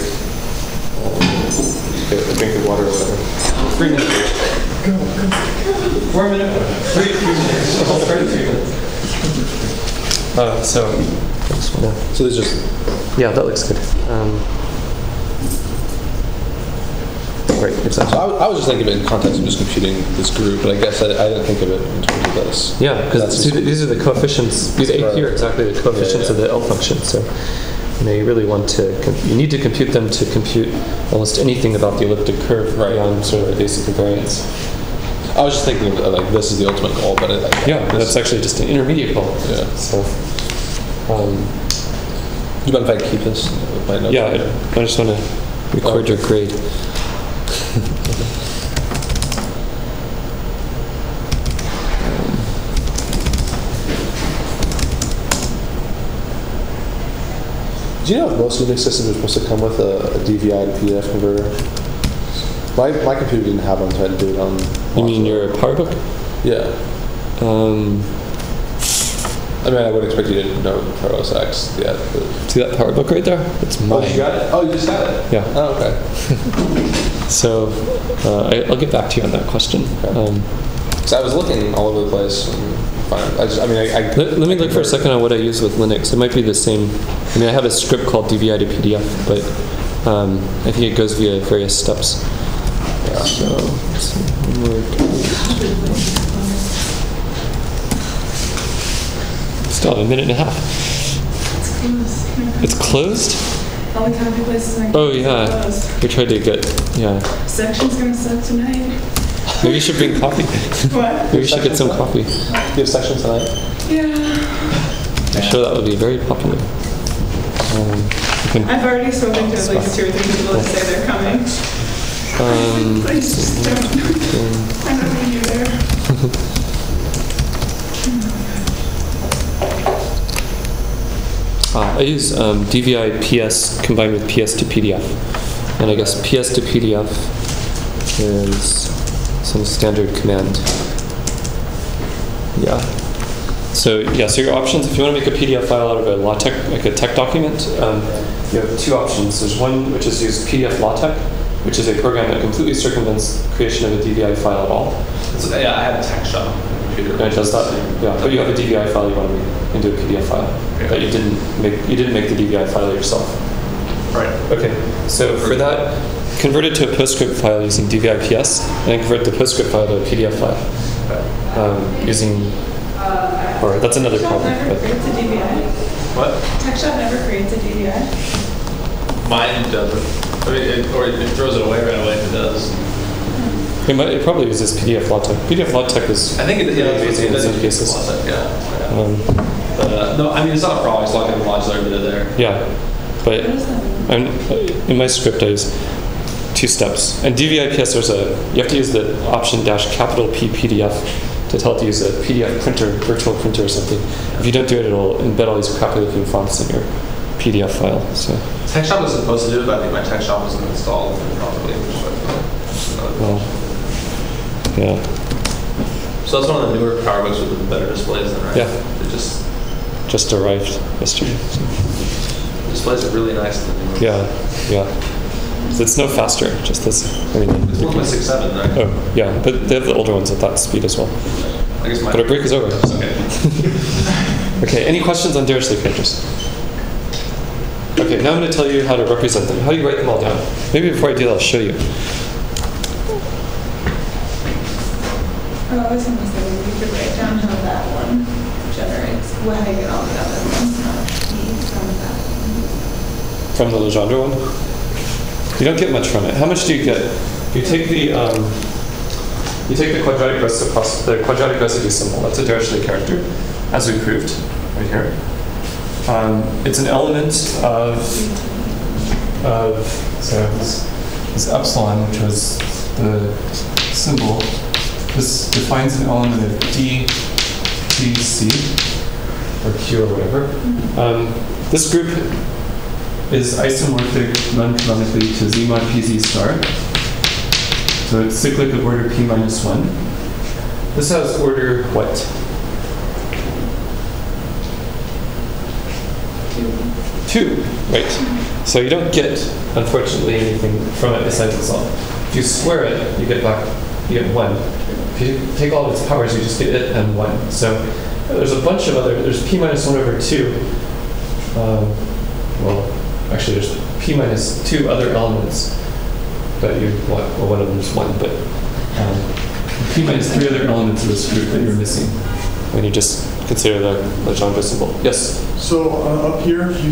Speaker 2: Get a drink of water or whatever. 3-minute break. 4 minutes. 3 minutes. I'll start in 3 minutes. So there's just, yeah, that looks good. Right, exactly.
Speaker 6: So I was just thinking of it in context of just computing this group, but I guess I didn't think of it in terms of this.
Speaker 2: Yeah, because these are the coefficients. These 8 here are exactly the coefficients of the L function. So you really want to, you need to compute them to compute almost anything about the elliptic curve beyond sort of a basic invariance.
Speaker 6: I was just thinking of like this is the ultimate goal, but
Speaker 2: that's actually just an intermediate goal.
Speaker 6: Yeah.
Speaker 2: So,
Speaker 6: you mind if I keep this?
Speaker 2: Yeah, I just want to record your grade.
Speaker 6: Do you know if most Unix systems are supposed to come with a DVI to PDF converter? My computer didn't have one, so I had to do it on.
Speaker 2: You mean your PowerBook?
Speaker 6: Yeah. I mean, I wouldn't expect you to know Pro OS X yet. But...
Speaker 2: See that PowerBook right there? It's mine.
Speaker 6: Oh, you got it? Oh, you just got it?
Speaker 2: Yeah.
Speaker 6: Oh, okay.
Speaker 2: So I'll get back to you on that question.
Speaker 6: Okay. So I was looking all over the place. Let
Speaker 2: me look for a second on what I use with Linux. It might be the same. I mean, I have a script called DVI to PDF, but I think it goes via various steps.
Speaker 6: Yeah.
Speaker 2: So let's see. Still have a minute and a half. It's closed?
Speaker 5: All the coffee places are
Speaker 2: Oh yeah.
Speaker 5: closed.
Speaker 2: We tried to get
Speaker 5: Section's gonna suck tonight.
Speaker 2: Maybe you should bring coffee.
Speaker 5: What?
Speaker 2: Maybe you should get some coffee.
Speaker 6: Do you have section tonight?
Speaker 5: Yeah.
Speaker 2: I'm sure that would be very popular.
Speaker 5: I've already spoken to at least 2 or 3 people that say they're coming. Please just don't. I don't need you there.
Speaker 2: I use DVI PS combined with PS to PDF. And I guess PS to PDF is some standard command. Yeah. So your options, if you want to make a PDF file out of a LaTeX, like a tech document, you have 2 options. There's one which is use PDF LaTeX, which is a program that completely circumvents creation of a DVI file at all.
Speaker 3: So, yeah, I have a tech shop computer.
Speaker 2: And it does that. Yeah, but you have a DVI file you want to make into a PDF file that you didn't make. You didn't make the DVI file yourself.
Speaker 3: Right.
Speaker 2: Okay. So for that, convert it to a PostScript file using DVI PS, and then convert the PostScript file to a PDF file using. Or that's another problem.
Speaker 5: TechShop never creates a DVI.
Speaker 3: What?
Speaker 5: TechShop never creates a DVI.
Speaker 3: Mine doesn't. I mean, it throws it away right away if it does.
Speaker 2: It probably uses PDF LaTeX. PDF LaTeX is
Speaker 3: I think it
Speaker 2: amazing in
Speaker 3: does
Speaker 2: some
Speaker 3: use
Speaker 2: cases.
Speaker 3: LaTeX, yeah. But no, I mean, it's not a problem. It's like a modular bit of there.
Speaker 2: Yeah, but
Speaker 5: What does that mean?
Speaker 2: in my script I use 2 steps. And DVI PS, you have to use the option -P PDF to tell it to use a PDF printer, virtual printer or something. If you don't do it, it'll embed all these crappy looking fonts in your PDF file. So.
Speaker 3: TechShop was supposed to do it, but I think my TechShop wasn't installed properly.
Speaker 2: Well, yeah.
Speaker 3: So that's one of the newer PowerBooks with the better displays, then, right?
Speaker 2: Yeah.
Speaker 3: It
Speaker 2: Just arrived yesterday. So.
Speaker 3: the displays are really nice.
Speaker 2: Yeah. So it's no faster, just this. I mean,
Speaker 3: It's 1.67, right?
Speaker 2: oh, yeah, but they have the older ones at that speed as well.
Speaker 3: I guess
Speaker 2: But our break is over.
Speaker 3: Okay.
Speaker 2: Okay, any questions on Dirichlet characters? Okay, now I'm going to tell you how to represent them. How do you write them all down? Maybe before I do that, I'll show you.
Speaker 5: Oh, I was going to say, you could write down how that one generates, how you get all the other ones, not from that one.
Speaker 2: From the Legendre one? You don't get much from it. How much do you get? You take the quadratic residue symbol. That's a Dirichlet character, as we proved right here. It's an element so this epsilon, which was the symbol. This defines an element of D, C, or Q or whatever. This group is isomorphic non-canonically to Z mod PZ star. So it's cyclic of order P minus 1. This has order what? 2, right. So you don't get, unfortunately, anything from it besides itself. If you square it, you get 1. If you take all of its powers, you just get it and 1. So there's a bunch of there's P minus 1 over 2. Actually, there's P minus 2 other elements that you want. Well, one of them is 1, but P minus 3 other elements of this group that you're missing when you just consider the Legendre symbol. Yes?
Speaker 4: So up here, you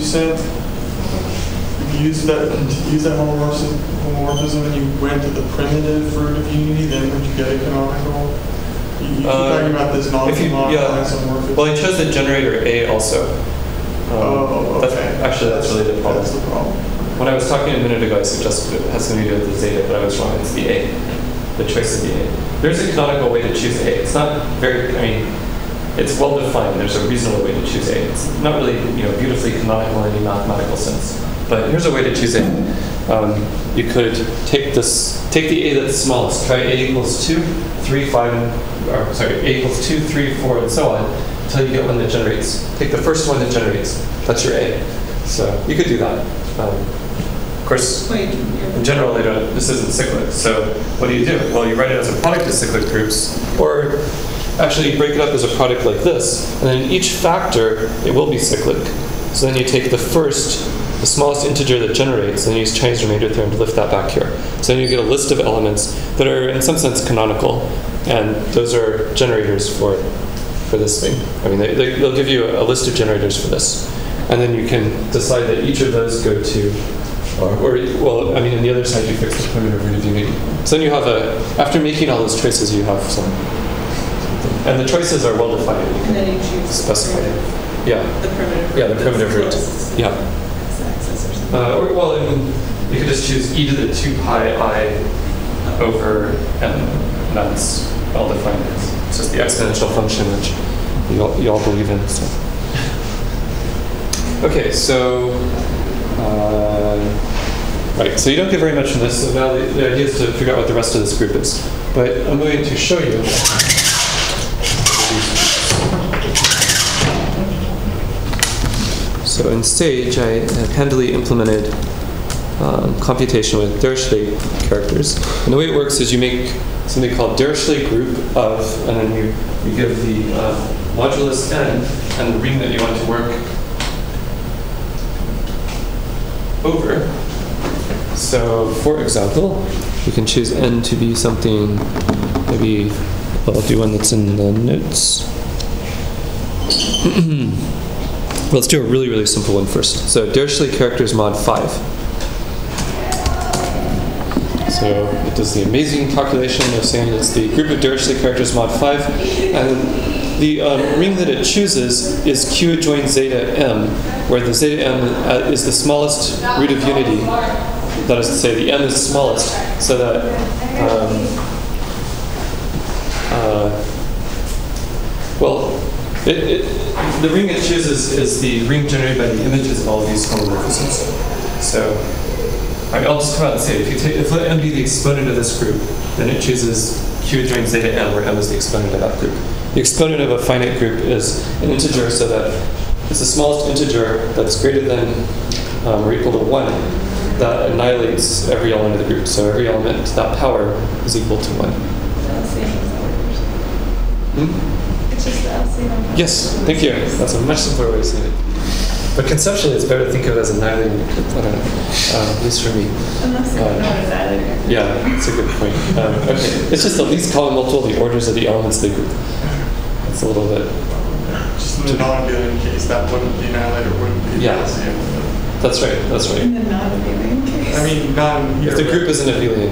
Speaker 4: used that homomorphism and you went to the primitive root of unity, then would you get a canonical? You keep talking about this non-canonical isomorphism.
Speaker 2: Well, I chose the generator A also.
Speaker 4: Okay.
Speaker 2: That's really the problem.
Speaker 4: That's the problem.
Speaker 2: When I was talking a minute ago, I suggested it has something to do with the zeta, but I was wrong. It's the A, the choice of the A. There's a canonical way to choose A. It's not very, it's well defined. There's a reasonable way to choose A. It's not really beautifully canonical in any mathematical sense. But here's a way to choose A. You could take the A that's smallest. Try A equals 2, 3, 5, A equals 2, 3, 4, and so on, until you get one that generates. Take the first one that generates. That's your A. So you could do that. Of course, in general, this isn't cyclic. So what do? Well, you write it as a product of cyclic groups, or actually you break it up as a product like this. And then in each factor, it will be cyclic. So then you take the smallest integer that generates, and then use Chinese remainder theorem to lift that back here. So then you get a list of elements that are, in some sense, canonical, and those are generators for this thing. I mean, they'll give you a list of generators for this, and then you can decide that each of those go to, on the other side you fix the primitive root of unity. So then you have after making all those choices, you have some, and the choices are well defined.
Speaker 5: And then you choose
Speaker 2: specify it.
Speaker 5: The primitive root.
Speaker 2: Yeah, the primitive root. Yeah. You could just choose e to the 2 pi I over m, and that's well defined. It's just the exponential function which you all believe in. So. Okay, so right, so you don't get very much from this. So now the idea is to figure out what the rest of this group is. But I'm going to show you. So in Sage, I have handily implemented computation with Dirichlet characters. And the way it works is you make something called Dirichlet group of, and then you give the modulus n and the ring that you want to work over. So for example, you can choose n to be something, maybe I'll do one that's in the notes. Well, let's do a really, really simple one first. So Dirichlet characters mod 5. So it does the amazing calculation of saying it's the group of Dirichlet characters mod 5, and the ring that it chooses is Q adjoin zeta m, where the zeta m is the smallest root of unity. That is to say, the m is the smallest, so that the ring it chooses is the ring generated by the images of all of these homomorphisms. So I'll just come out and say it. If let m be the exponent of this group, then it chooses Q adjoin zeta m, where m is the exponent of that group. The exponent of a finite group is an integer, so that it's the smallest integer that's greater than or equal to 1 that annihilates every element of the group. So every element, that power, is equal to 1.
Speaker 5: It's just the LCM.
Speaker 2: Yes, thank you. That's a much simpler way of saying it. But conceptually, it's better to think of it as annihilating the group. I don't know, at least for me.
Speaker 5: Unless you don't know what that is.
Speaker 2: Yeah, that's a good point. Okay, it's just the least common multiple of the orders of the elements of the group. It's a little bit...
Speaker 4: Just in the non-abelian case, that wouldn't be annihilated, wouldn't be the LCM.
Speaker 2: That's right, that's right.
Speaker 5: In the non-abelian case.
Speaker 4: I mean, not here.
Speaker 2: If the group is an abelian,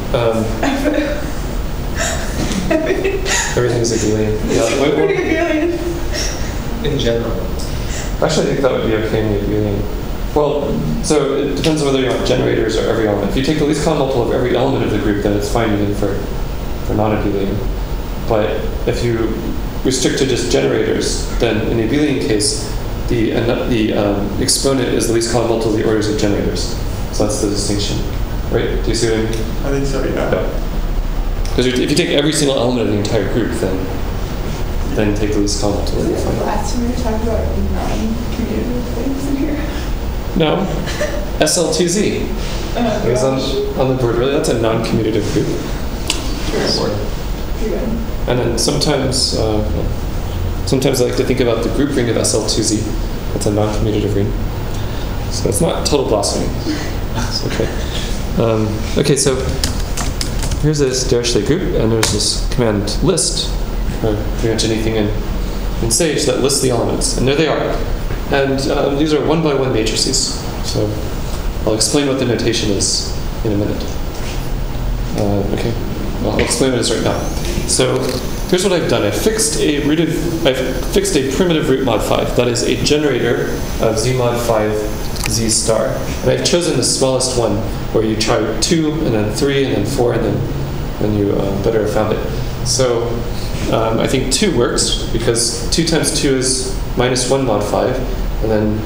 Speaker 2: everything is abelian. Yeah.
Speaker 5: Pretty abelian.
Speaker 3: In general.
Speaker 2: Actually, I think that would be okay in the abelian. Well, so it depends on whether you want generators or every element. If you take the least common multiple of every element of the group, then it's fine even for non-abelian. But if you restrict to just generators, then in the abelian case, the exponent is the least common multiple of the orders of generators. So that's the distinction. Right? Do you see what I mean?
Speaker 4: I think so, yeah.
Speaker 2: Because if you take every single element of the entire group, then take the least common multiple.
Speaker 5: Last time we were talking about non-commutative things in here.
Speaker 2: No. SL2Z. It was on the board. Really? That's a non-commutative group.
Speaker 5: True.
Speaker 2: And then sometimes I like to think about the group ring of SL2Z. That's a non-commutative ring. So it's not total blasphemy. It's okay. Okay, so here's this Dirichlet group, and there's this command list, or pretty much anything in Sage that lists the elements, and there they are. And these are one-by-one matrices. So I'll explain what the notation is in a minute. Okay, well, I'll explain what it is right now. So here's what I've done. I've fixed a primitive root mod 5. That is a generator of z mod 5 z star. And I've chosen the smallest one, where you try 2, and then 3, and then 4, and then and you better have found it. So I think 2 works, because 2 times 2 is -1 mod 5, and then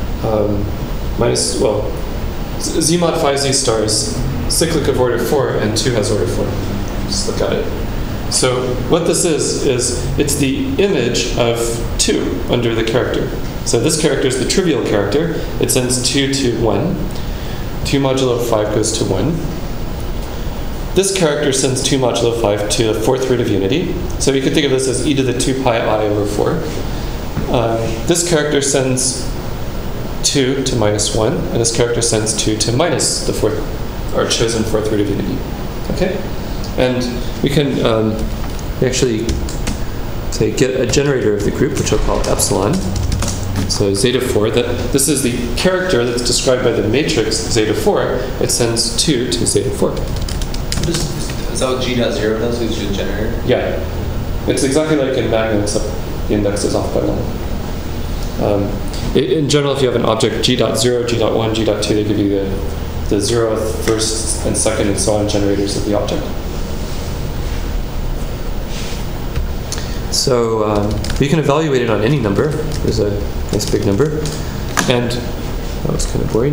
Speaker 2: Z mod 5 Z star is cyclic of order 4, and 2 has order 4. Just look at it. So what this is it's the image of 2 under the character. So this character is the trivial character. It sends 2 to 1. 2 modulo 5 goes to 1. This character sends 2 modulo 5 to the 4th root of unity. So you could think of this as e to the 2 pi I over 4. This character sends 2 to -1, and this character sends 2 to minus the 4th, or chosen 4th root of unity. Okay? And we can actually say get a generator of the group, which we'll call epsilon. So zeta 4, this is the character that's described by the matrix zeta 4. It sends 2 to zeta 4.
Speaker 3: Is that what G.0 does? Is your generator?
Speaker 2: Yeah. It's exactly like in Magna, except the index is off by 1. In general, if you have an object G.0, G.1, G.2, they give you the 0th, 1st, and 2nd, and so on generators of the object. So you can evaluate it on any number. There's a nice big number. And that was kind of boring.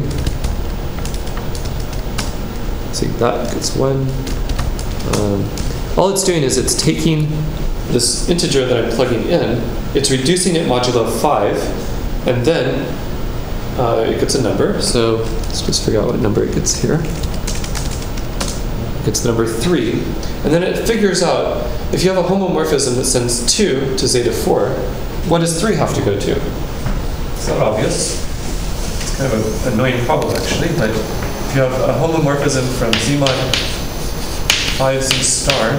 Speaker 2: Let's see, that gets 1. All it's doing is it's taking this integer that I'm plugging in, it's reducing it modulo 5, and then it gets a number. So let's just figure out what number it gets here. It gets the number 3. And then it figures out, if you have a homomorphism that sends 2 to zeta 4, what does 3 have to go to? It's not obvious. It's kind of an annoying problem, actually. But if you have a homomorphism from Z mod 5 Z star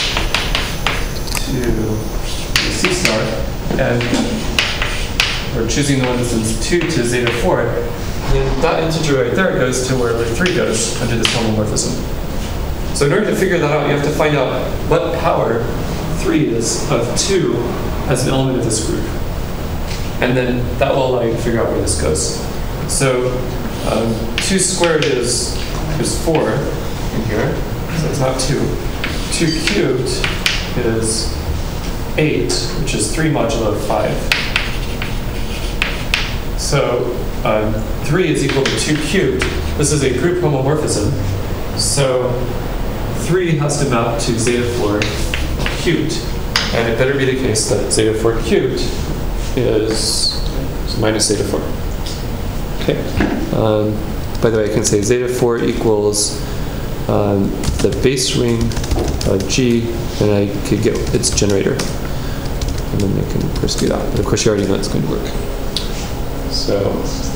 Speaker 2: to C star, and we're choosing the one that sends 2 to zeta 4, then that integer right there goes to wherever 3 goes under this homomorphism. So in order to figure that out, you have to find out what power 3 is of 2 as an element of this group. And then that will allow you to figure out where this goes. So 2 squared is 4 in here, so it's not 2. 2 cubed is 8, which is 3 modulo 5. So 3 is equal to 2 cubed. This is a group homomorphism. So 3 has to map to zeta 4 cubed. And it better be the case that zeta 4 cubed is minus zeta 4. Okay. By the way, I can say zeta 4 equals the base ring of G, and I could get its generator. And then I can, of course, do that. But of course, you already know it's going to work. So,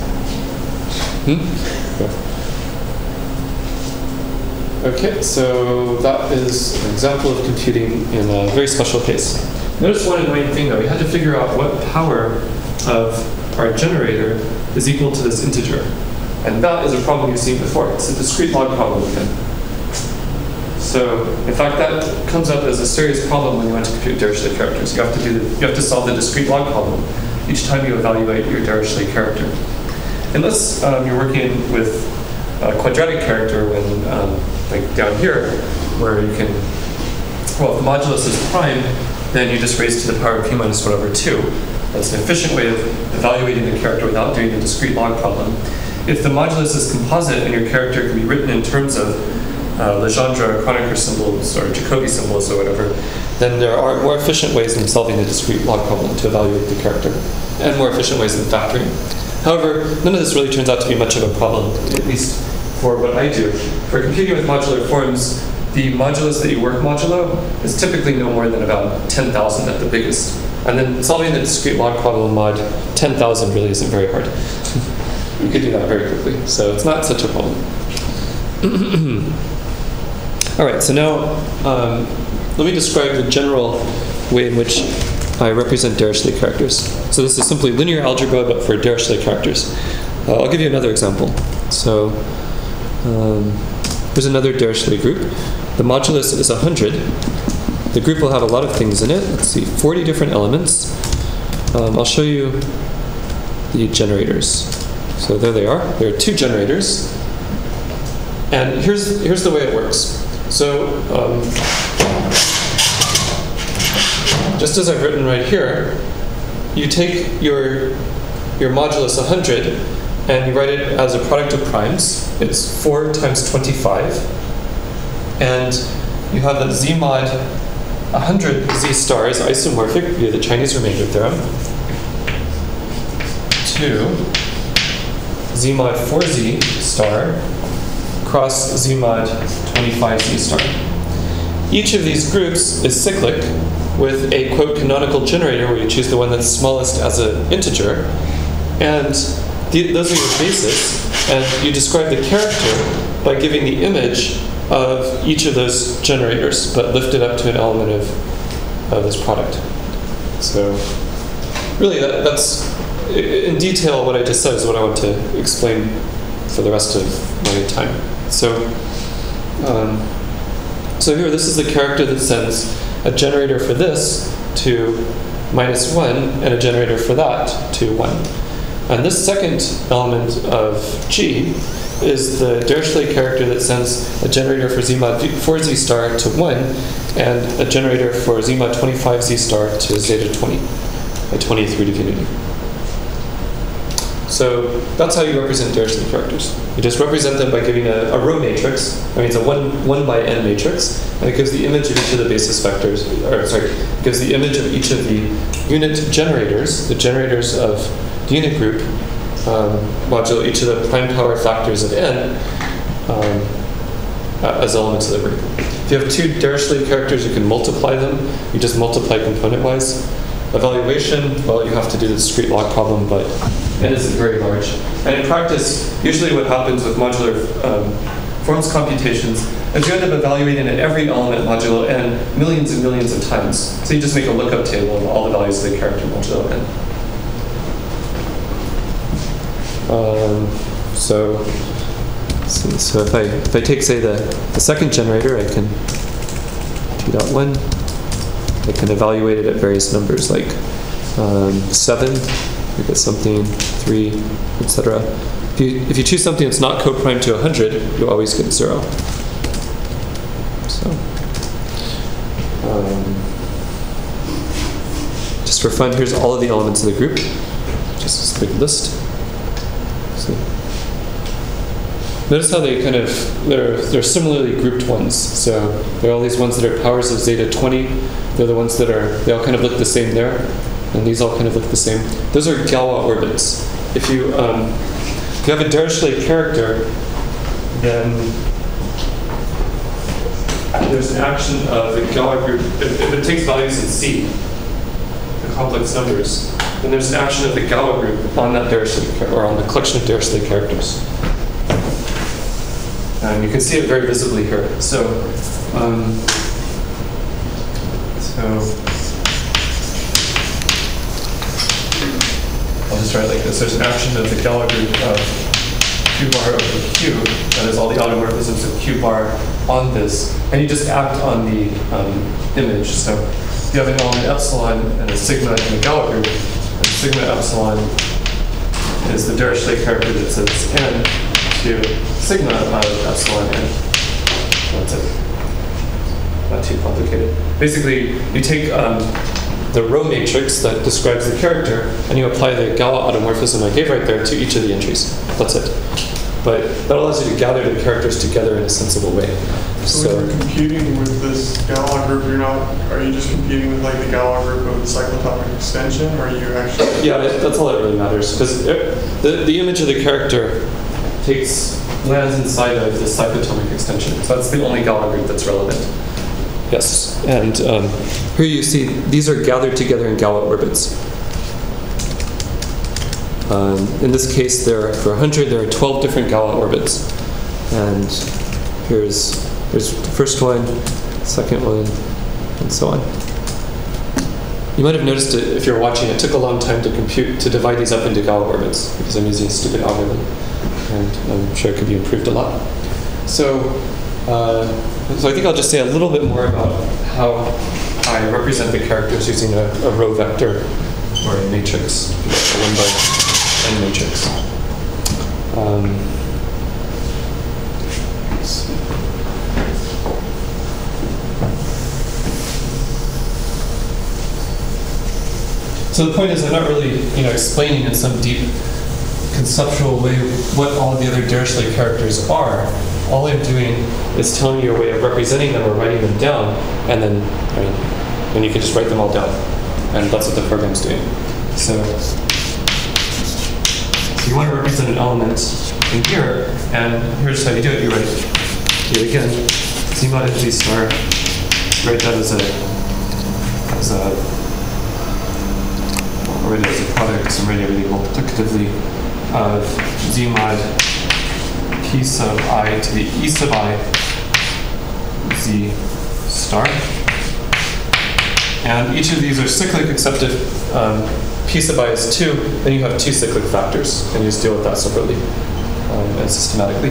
Speaker 2: Okay, so that is an example of computing in a very special case. Notice one annoying thing though, we had to figure out what power of our generator is equal to this integer. And that is a problem you've seen before. It's a discrete log problem again. So, in fact, that comes up as a serious problem when you want to compute Dirichlet characters. You have to solve the discrete log problem each time you evaluate your Dirichlet character. Unless you're working with a quadratic character, when like down here, where you can, well, if the modulus is prime, then you just raise to the power of p minus 1 over 2. That's an efficient way of evaluating the character without doing a discrete log problem. If the modulus is composite and your character can be written in terms of Legendre or Kronecker symbols or Jacobi symbols or whatever, then there are more efficient ways than solving a discrete log problem to evaluate the character, and more efficient ways than factoring. However, none of this really turns out to be much of a problem, at least for what I do. For computing with modular forms, the modulus that you work modulo is typically no more than about 10,000 at the biggest. And then solving the discrete log problem mod 10,000 really isn't very hard. You could do that very quickly, so it's not such a problem. All right, so now let me describe the general way in which I represent Dirichlet characters. So this is simply linear algebra, but for Dirichlet characters. I'll give you another example. So here's another Dirichlet group. The modulus is 100. The group will have a lot of things in it. Let's see, 40 different elements. I'll show you the generators. So there they are. There are 2 generators. And here's the way it works. So, just as I've written right here, you take your modulus 100 and you write it as a product of primes. It's 4 times 25. And you have that Z mod 100 Z star is isomorphic via the Chinese remainder theorem to Z mod 4Z star cross Z mod 25Z star. Each of these groups is cyclic with a, quote, canonical generator where you choose the one that's smallest as an integer. And those are your bases. And you describe the character by giving the image of each of those generators, but lifted up to an element of this product. So really that's, in detail, what I just said is what I want to explain for the rest of my time. So here, this is the character that sends a generator for this to -1 and a generator for that to 1. And this second element of G is the Dirichlet character that sends a generator for Z mod 4Z star to 1 and a generator for Z mod 25Z star to zeta 20, a 20 through divinity. So that's how you represent Dirichlet characters. You just represent them by giving a row matrix. I mean, it's a 1 by n matrix, and it gives the image of each of the basis vectors, it gives the image of each of the unit generators, the generators of the unit group, modulo each of the prime power factors of n as elements of the group. If you have 2 Dirichlet characters, you can multiply them. You just multiply component-wise. Evaluation, well, you have to do the discrete log problem, but n isn't very large. And in practice, usually what happens with modular forms computations is you end up evaluating at every element modulo n millions and millions of times. So you just make a lookup table of all the values of the character modulo n. So if I take, say, the second generator, I can T.1. I can evaluate it at various numbers like 7, you get something, 3, etc. If you choose something that's not co-prime to 100, you'll always get 0. So, just for fun, here's all of the elements of the group. Just this big list. So, notice how they kind of, they're similarly grouped ones. So there are all these ones that are powers of zeta 20. They're the ones that they all kind of look the same there. And these all kind of look the same. Those are Galois orbits. If you have a Dirichlet character, then there's an action of the Galois group. If it takes values in C, the complex numbers, then there's an action of the Galois group on that Dirichlet, or on the collection of Dirichlet characters. And you can see it very visibly here. So I'll just write it like this. There's an action of the Galois group of Q bar over Q, that is all the automorphisms of Q bar on this, and you just act on the image. So if you have an element epsilon and a sigma in the Galois group, and sigma epsilon is the Dirichlet character that says n to sigma of epsilon n. That's it. Not too complicated. Basically, you take the row matrix that describes the character, and you apply the Galois automorphism I gave right there to each of the entries. That's it. But that allows you to gather the characters together in a sensible way.
Speaker 4: So when you're computing with this Galois group, are you just computing with like the Galois group of the cyclotomic extension, or are you actually?
Speaker 2: Yeah, that's all that really matters, because the image of the character lands inside of the cyclotomic extension. So that's the only Galois group that's relevant. Yes, and here you see these are gathered together in Galois orbits. In this case, for 100, there are 12 different Galois orbits. And here's the first one, second one, and so on. You might have noticed it if you're watching. It took a long time to divide these up into Galois orbits, because I'm using a stupid algorithm. And I'm sure it could be improved a lot. So I think I'll just say a little bit more about how I represent the characters using a row vector or a matrix, a 1 by n matrix. So the point is, I'm not really, explaining in some deep conceptual way what all of the other Dirichlet characters are. All I'm doing is telling you a way of representing them or writing them down, and then, then you can just write them all down. And that's what the program's doing. So you want to represent an element in here, and here's how you do it. You write here again, Zmod entity star, write that as a product, so I'm writing everything multiplicatively of Zmod P sub I to the E sub I Z star. And each of these are cyclic, except if P sub I is 2, then you have 2 cyclic factors, and you just deal with that separately and systematically.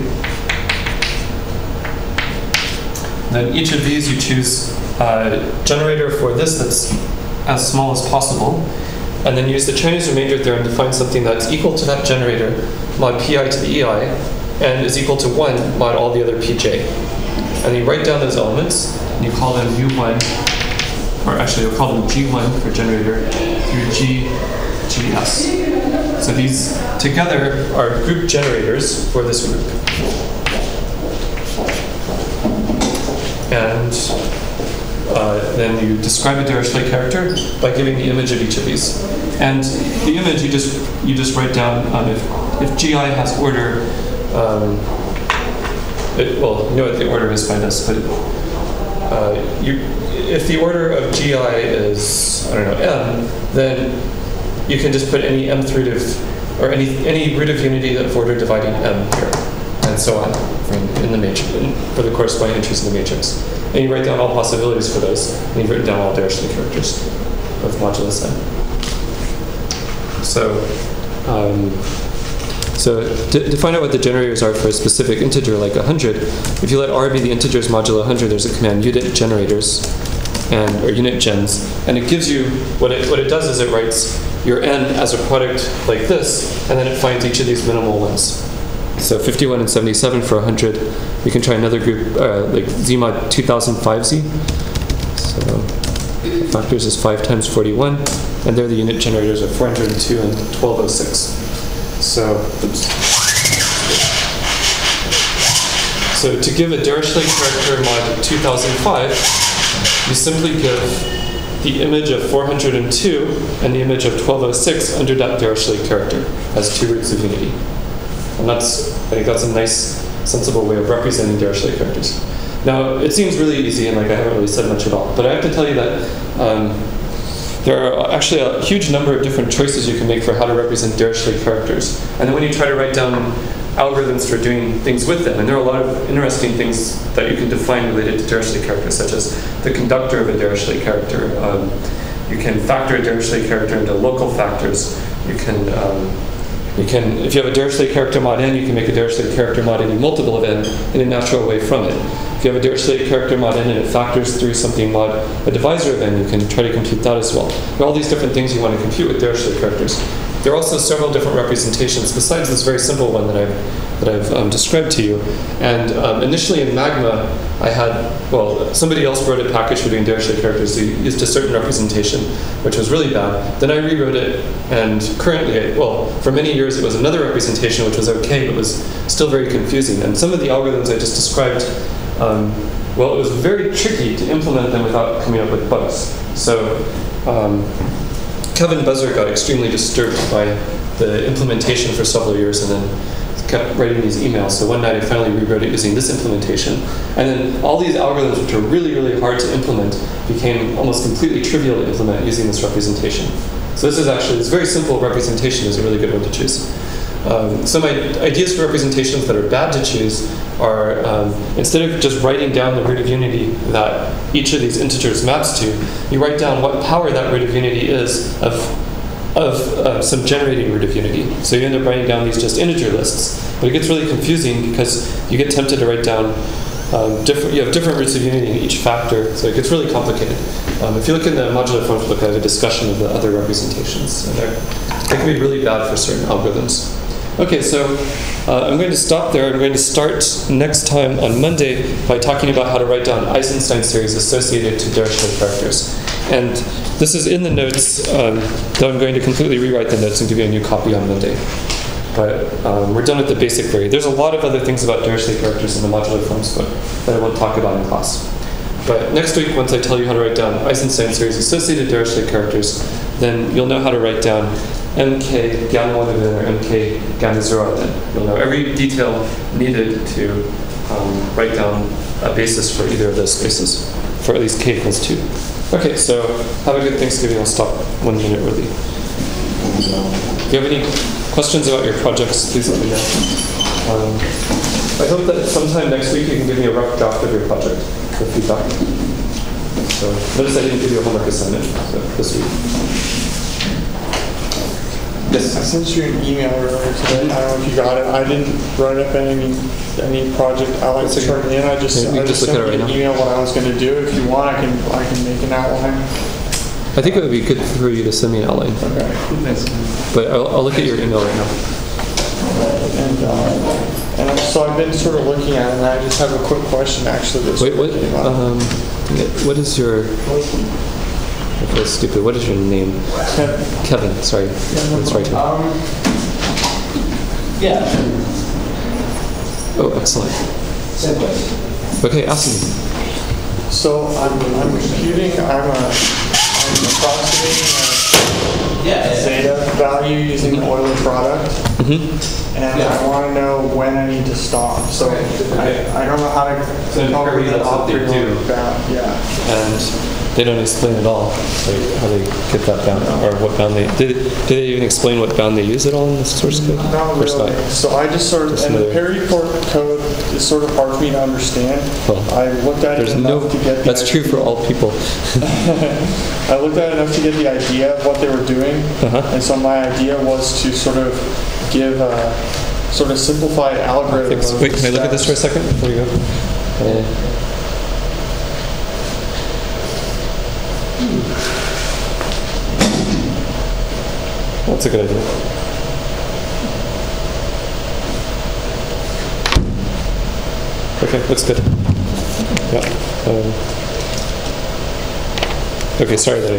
Speaker 2: Then each of these you choose a generator for this that's as small as possible, and then use the Chinese remainder theorem to find something that's equal to that generator, mod Pi to the Ei, and is equal to 1 mod all the other Pj. And you write down those elements, and you call them U1, or actually you'll call them G1 for generator, through GS. So these together are group generators for this group. And then you describe a Dirichlet character by giving the image of each of these. And the image you just write down if GI has order. You know what the order is by this, but if the order of GI is M, then you can just put any mth root of, or any root of unity of order dividing M here, and so on in the matrix for the corresponding entries in the matrix. And you write down all possibilities for those, and you've written down all Dirichlet characters of modulus M. So to find out what the generators are for a specific integer like 100, if you let R be the integers modulo 100, there's a command unit generators, or unit gens, and it gives you, what it does is it writes your n as a product like this, and then it finds each of these minimal ones. So 51 and 77 for 100. We can try another group, like Zmod 2005Z. So factors is 5 times 41, and there the unit generators are 402 and 1206. So to give a Dirichlet character mod 2005, you simply give the image of 402 and the image of 1206 under that Dirichlet character as 2 roots of unity. And I think that's a nice, sensible way of representing Dirichlet characters. Now, it seems really easy, and I haven't really said much at all, but I have to tell you that there are actually a huge number of different choices you can make for how to represent Dirichlet characters. And then when you try to write down algorithms for doing things with them, and there are a lot of interesting things that you can define related to Dirichlet characters, such as the conductor of a Dirichlet character. You can factor a Dirichlet character into local factors. You can, if you have a Dirichlet character mod n, you can make a Dirichlet character mod any multiple of n in a natural way from it. If you have a Dirichlet character mod n and it factors through something mod a divisor of n, you can try to compute that as well. There are all these different things you want to compute with Dirichlet characters. There are also several different representations besides this very simple one that I've described to you. And initially in Magma, I had, somebody else wrote a package for doing Dirichlet characters. They used a certain representation, which was really bad. Then I rewrote it, and currently, for many years it was another representation, which was okay, but was still very confusing. And some of the algorithms I just described, it was very tricky to implement them without coming up with bugs. So Kevin Buzzer got extremely disturbed by the implementation for several years, and then kept writing these emails. So one night I finally rewrote it using this implementation. And then all these algorithms, which are really, really hard to implement, became almost completely trivial to implement using this representation. So this very simple representation is a really good one to choose. Some ideas for representations that are bad to choose are, instead of just writing down the root of unity that each of these integers maps to, you write down what power that root of unity is of some generating root of unity. So you end up writing down these just integer lists. But it gets really confusing because you get tempted to write down you have different roots of unity in each factor, so it gets really complicated. If you look in the modular function book, I have a discussion of the other representations, and they can be really bad for certain algorithms. Okay, so I'm going to stop there. I'm going to start next time on Monday by talking about how to write down Eisenstein series associated to Dirichlet characters. And this is in the notes, though I'm going to completely rewrite the notes and give you a new copy on Monday. But we're done with the basic theory. There's a lot of other things about Dirichlet characters in the modular forms, but that I won't talk about in class. But next week, once I tell you how to write down Eisenstein series associated Dirichlet characters, then you'll know how to write down MK gamma 1 of n or MK gamma 0 of n. You'll know every detail needed to write down a basis for either of those spaces, for at least k equals 2. Okay, so have a good Thanksgiving. I'll stop 1 minute early. If you have any questions about your projects, please let me know. I hope that sometime next week you can give me a rough draft of your project for feedback. So notice I didn't give you a homework assignment this week. Yes?
Speaker 4: I sent you an email earlier today. I don't know if you got it. I didn't write up any project I like to turn in. I just
Speaker 2: look
Speaker 4: sent
Speaker 2: at it
Speaker 4: you
Speaker 2: right
Speaker 4: an
Speaker 2: now.
Speaker 4: email what I was going to do. If you want, I can make an outline.
Speaker 2: I think it would be good for you to send me an outline.
Speaker 4: Okay.
Speaker 2: But I'll look at your email right now.
Speaker 4: And so I've been sort of looking at it, and I just have a quick question actually.
Speaker 2: Wait, what is your... I feel stupid. What is your name? Kevin, sorry. That's right here.
Speaker 1: Yeah.
Speaker 2: Oh, excellent.
Speaker 1: Same place.
Speaker 2: Okay, ask me.
Speaker 4: So I'm computing, I'm approximating a zeta value using the Euler product. And I want to know when I need to stop. So I don't know how to
Speaker 2: So
Speaker 4: cover the
Speaker 2: that's what they do.
Speaker 4: bound. Yeah.
Speaker 2: And they don't explain at all how they get that bound, or what bound they... Do they even explain what bound they use at all in the source code?
Speaker 4: Not
Speaker 2: Of course
Speaker 4: really.
Speaker 2: not.
Speaker 4: So I just sort of, and the Perry code is sort of hard for me to understand.
Speaker 2: Well,
Speaker 4: I looked at it
Speaker 2: There's
Speaker 4: enough
Speaker 2: no...
Speaker 4: to get the
Speaker 2: That's true for all people.
Speaker 4: I looked at it enough to get the idea of what they were doing. And so my idea was to sort of give a sort of simplified algorithm.
Speaker 2: Wait, can I look at this for a second before you go? That's a good idea. Okay, looks good. Yeah. Okay, sorry that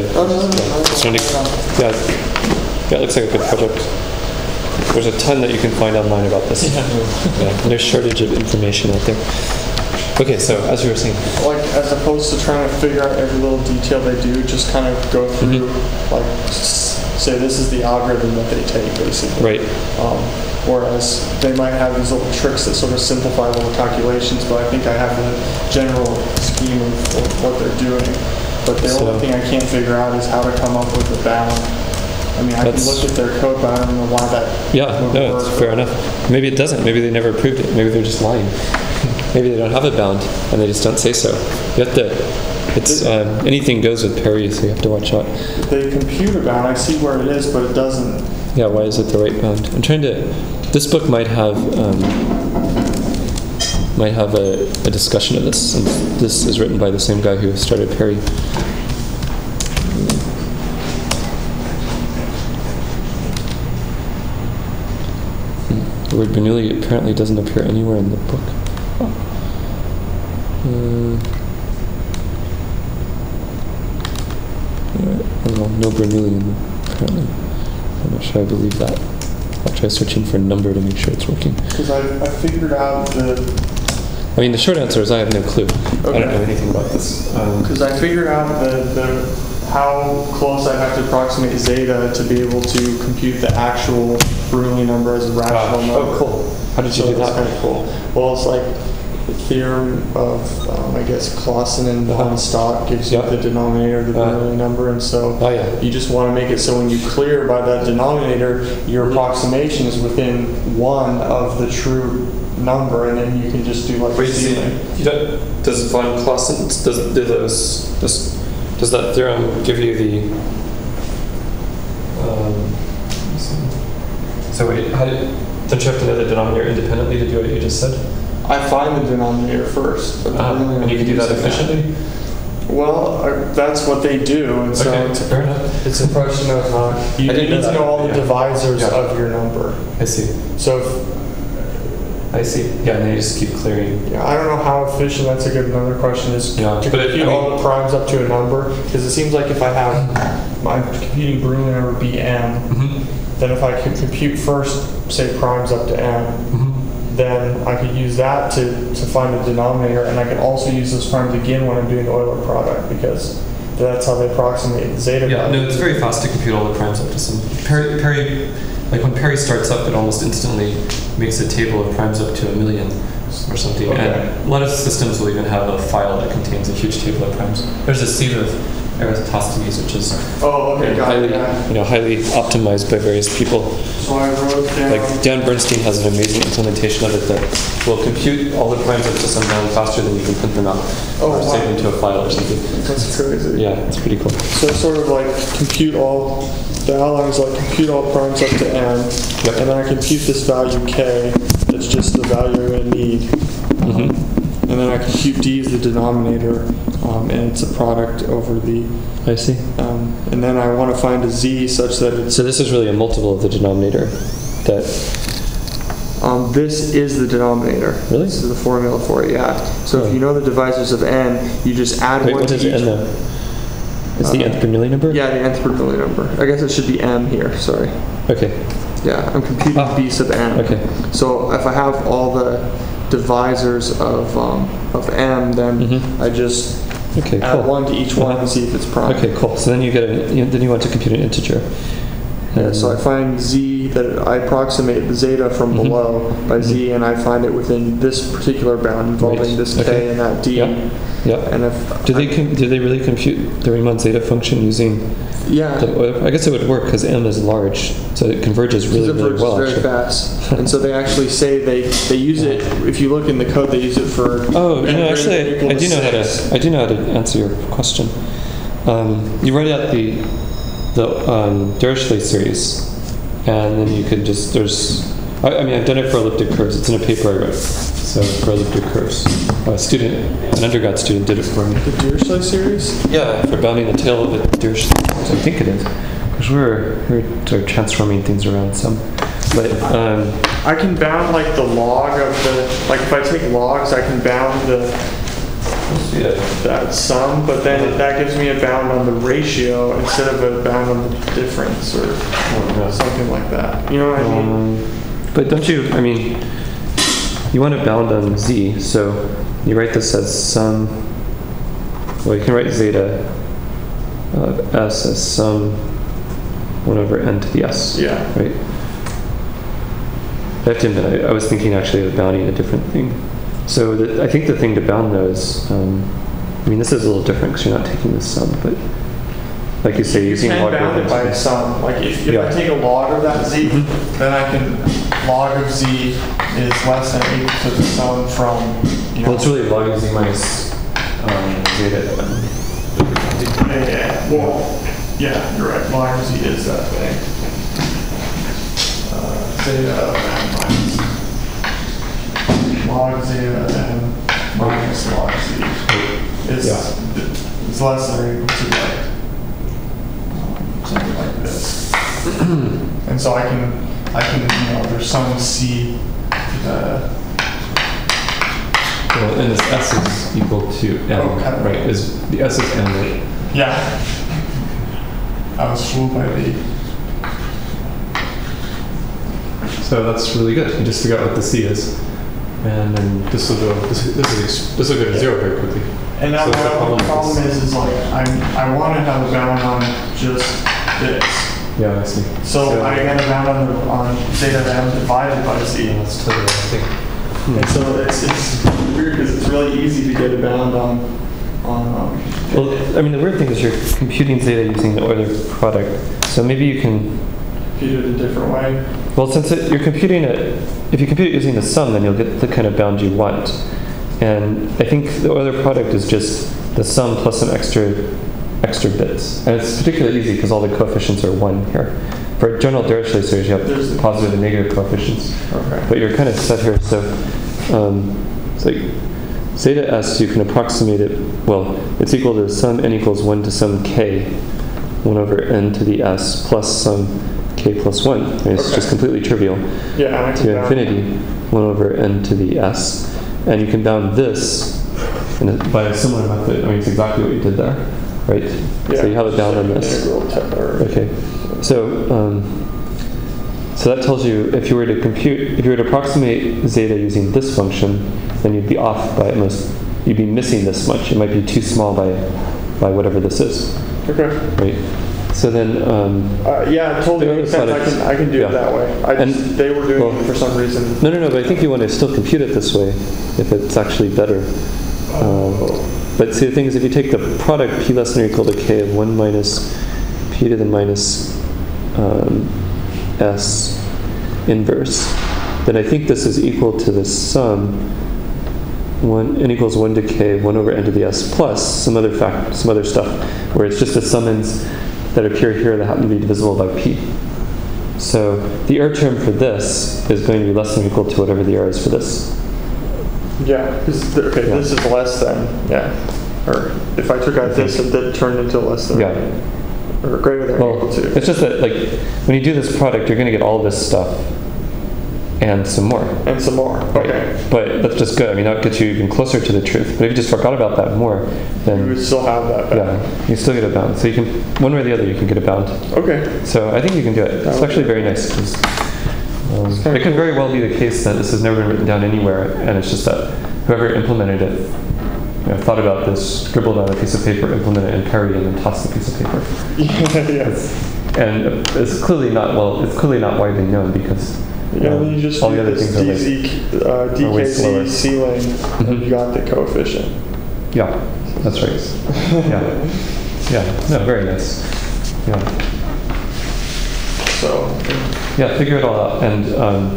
Speaker 2: yeah, it looks like a good project. There's a ton that you can find online about this. Yeah, no shortage of information out there. Okay, so as you were saying.
Speaker 4: Like, as opposed to trying to figure out every little detail they do, just kind of go through, like, say this is the algorithm that they take, basically.
Speaker 2: Right.
Speaker 4: Whereas they might have these little tricks that sort of simplify little calculations, but I think I have the general scheme of what they're doing. But the only thing I can't figure out is how to come up with the bound. I mean, I can look at their code, but I don't know why that.
Speaker 2: Yeah, no, it's fair enough. Maybe it doesn't. Maybe they never approved it. Maybe they're just lying. Maybe they don't have it bound and they just don't say so. You have to. It's anything goes with Perry, so you have to watch out.
Speaker 4: They compute a bound. I see where it is, but it doesn't.
Speaker 2: Yeah, why is it the right bound? I'm trying to. This book might have a discussion of this, and this is written by the same guy who started Perry. The word Bernoulli apparently doesn't appear anywhere in the book. No Bernoulli in the, apparently. I'm not sure I believe that. I'll try searching for a number to make sure it's working.
Speaker 4: Because I figured out
Speaker 2: I mean, the short answer is I have no clue. Okay. I don't know anything about this.
Speaker 4: Because I figured out how close I have to approximate zeta to be able to compute the actual Bernoulli number as a rational number.
Speaker 2: Oh, cool. How did you do that?
Speaker 4: That's kind of cool. Well, it's like the theorem of, I guess, Clausen and von Stock gives you the denominator of the Bernoulli number, and so you just want to make it so when you clear by that denominator, your approximation is within one of the true number, and then you can just do like
Speaker 2: does von Clausen, does that theorem give you the so wait, don't you have to know the denominator independently to do what you just said?
Speaker 4: I find the denominator first.
Speaker 2: And you can do that efficiently?
Speaker 4: Well, that's what they do, and so
Speaker 2: fair enough.
Speaker 4: it's a question of you need to know all the divisors of your number.
Speaker 2: I see.
Speaker 4: So
Speaker 2: I see. Yeah, and then you just keep clearing.
Speaker 4: Yeah, I don't know how efficient. That's a good another question. Is
Speaker 2: Yeah,
Speaker 4: to
Speaker 2: but
Speaker 4: compute all the primes up to a number? Because it seems like if I have my computing Bernoulli number be m, then if I could compute first, say primes up to m, then I could use that to find the denominator, and I could also use those primes again when I'm doing the Euler product, because that's how they approximate the zeta
Speaker 2: Yeah,
Speaker 4: value.
Speaker 2: no, it's very fast to compute all the primes up to some. Perry, like when Perry starts up, it almost instantly makes a table of primes up to 1,000,000 or something.
Speaker 4: Okay.
Speaker 2: And a lot of systems will even have a file that contains a huge table of primes. There's a seed of Eratosthenes, which is
Speaker 4: Oh, okay, got
Speaker 2: highly,
Speaker 4: it. Yeah.
Speaker 2: highly optimized by various people.
Speaker 4: So I wrote down.
Speaker 2: Like Dan Bernstein has an amazing implementation of it that will compute all the primes up to some bound faster than you can print them out,
Speaker 4: Oh,
Speaker 2: or
Speaker 4: wow.
Speaker 2: save them to a file or something.
Speaker 4: That's crazy.
Speaker 2: Yeah, it's pretty cool.
Speaker 4: So sort of like compute all, the outline is like compute all primes up to n,
Speaker 2: Yep.
Speaker 4: and then I compute this value k, that's just the value I'm going to need. And then I compute d as the denominator, and it's a product over the,
Speaker 2: I see.
Speaker 4: and then I want to find a z such that it's,
Speaker 2: So this is really a multiple of the denominator. That
Speaker 4: this is the denominator.
Speaker 2: Really?
Speaker 4: This is the formula for it, yeah. So
Speaker 2: Oh.
Speaker 4: if you know the divisors of n, you just add
Speaker 2: wait,
Speaker 4: one
Speaker 2: what
Speaker 4: to
Speaker 2: is
Speaker 4: each.
Speaker 2: n though? Is the nth Bernoulli number?
Speaker 4: Yeah, the nth Bernoulli number. I guess it should be m here, sorry.
Speaker 2: Okay.
Speaker 4: Yeah, I'm computing
Speaker 2: Ah,
Speaker 4: b sub n.
Speaker 2: okay.
Speaker 4: So if I have all the divisors of m, then I just
Speaker 2: Okay,
Speaker 4: add
Speaker 2: cool.
Speaker 4: one to each one and see if it's prime.
Speaker 2: Okay, cool. So then you get then you want to compute an integer.
Speaker 4: Yeah, so I find z, that I approximate the zeta from below by z, and I find it within this particular bound involving
Speaker 2: Right.
Speaker 4: this k
Speaker 2: Okay.
Speaker 4: and that d.
Speaker 2: Yeah. Yeah.
Speaker 4: And if
Speaker 2: Do they really compute the Riemann zeta function using
Speaker 4: yeah,
Speaker 2: the Euler? I guess it would work because m is large, so it converges really,
Speaker 4: it
Speaker 2: really
Speaker 4: works
Speaker 2: well.
Speaker 4: very
Speaker 2: Actually.
Speaker 4: fast. And so they actually say they use it. If you look in the code, they use it for.
Speaker 2: Oh,
Speaker 4: n greater
Speaker 2: actually,
Speaker 4: than or equal
Speaker 2: I do know how
Speaker 4: 6.
Speaker 2: to answer your question. You write out the Dirichlet series, and then you could just I mean I've done it for elliptic curves. It's in a paper I wrote. So for elliptic curves, an undergrad student did it for me.
Speaker 4: The Dirichlet series.
Speaker 2: Yeah, for bounding the tail of a Dirichlet. I think it is, because we're sort of transforming things around some. But
Speaker 4: I can bound like the log of the, like if I take logs, I can bound that sum, but then that gives me a bound on the ratio instead of a bound on the difference or something like that. You know what I mean?
Speaker 2: But don't you, I mean, you want to bound on z, so you write this as sum, well, you can write zeta of s as sum 1 over n to the s.
Speaker 4: Yeah.
Speaker 2: Right? I have to admit, I was thinking actually of bounding a different thing. So I think the thing to bound though is, I mean, this is a little different because you're not taking the sum, but like you say, using
Speaker 4: You can bound it
Speaker 2: logarithms.
Speaker 4: by sum. Like if
Speaker 2: Yeah.
Speaker 4: I take a log of that z, then I can, log of z is less than or equal to the sum from, you know.
Speaker 2: Well, it's really log of z minus zeta.
Speaker 4: Yeah, well, yeah, you're right. Log of z is that thing. Zeta of n minus log zeta n minus log z is it's less than or equal to like something like this. And so I can there's some c.
Speaker 2: Well, and this s is equal to n,
Speaker 4: Okay.
Speaker 2: right? Is the s is n, right?
Speaker 4: Yeah. I was fooled by the.
Speaker 2: So that's really good. You just figure out what the c is, and then this will go. This will go to 0 very quickly.
Speaker 4: And now
Speaker 2: So
Speaker 4: my
Speaker 2: the
Speaker 4: only
Speaker 2: problem
Speaker 4: problem is like I want to have a bound on just this.
Speaker 2: Yeah, I see.
Speaker 4: So I got a bound on zeta of m divided by z.
Speaker 2: That's totally what I think.
Speaker 4: And so it's weird because it's really easy to get a bound on.
Speaker 2: Well, I mean, the weird thing is you're computing zeta using the Euler product, so maybe you can.
Speaker 4: Compute it a different way.
Speaker 2: Well, since you're computing it, if you compute it using the sum, then you'll get the kind of bound you want. And I think the Euler product is just the sum plus some extra bits. And it's particularly easy because all the coefficients are 1 here. For general Dirichlet series, you have positive and negative coefficients.
Speaker 4: Okay.
Speaker 2: But you're kind of set here, so it's like zeta s, you can approximate it, well, it's equal to sum n equals 1 to some k, 1 over n to the s, plus some k k plus 1. And it's just completely trivial.
Speaker 4: Yeah, and I can
Speaker 2: to
Speaker 4: bound
Speaker 2: infinity, 1 over n to the s. And you can bound this by a similar method. I mean, it's exactly what you did there, right?
Speaker 4: Yeah,
Speaker 2: so you have it bound on this. Okay. So, so that tells you if you were to approximate zeta using this function, then you'd be off by at most, you'd be missing this much. It might be too small by whatever this is.
Speaker 4: Okay.
Speaker 2: Right. So then,
Speaker 4: yeah, it totally makes sense. I can do it that way. They were doing it for some reason.
Speaker 2: No, but I think you want to still compute it this way if it's actually better. But see, the thing is, if you take the product p less than or equal to k of 1 minus p to the minus s inverse, then I think this is equal to the sum n equals 1 to k 1 over n to the s plus some other stuff, where it's just the summons that appear here that happen to be divisible by p. So the error term for this is going to be less than or equal to whatever the error is for this.
Speaker 4: Yeah, this is less than, or if I took out this, it turned into less than, or greater than or equal to.
Speaker 2: It's just that, like, when you do this product, you're going to get all this stuff and some more.
Speaker 4: Okay.
Speaker 2: But that's just good. I mean, that gets you even closer to the truth. But if you just forgot about that more, then
Speaker 4: you would still have that bound.
Speaker 2: Yeah, you still get it bound. So you can, one way or the other, you can get it bound.
Speaker 4: Okay.
Speaker 2: So I think you can do it. It's actually very nice. It could very well be the case that this has never been written down anywhere, and it's just that whoever implemented it, thought about this, scribbled on a piece of paper, implemented it in Perry, and then tossed the piece of paper. And it's clearly not widely known because
Speaker 4: you just
Speaker 2: all the other things
Speaker 4: DKZ ceiling, and you got the coefficient.
Speaker 2: Yeah, that's right. No, very nice. Yeah.
Speaker 4: So.
Speaker 2: Yeah, figure it all out, and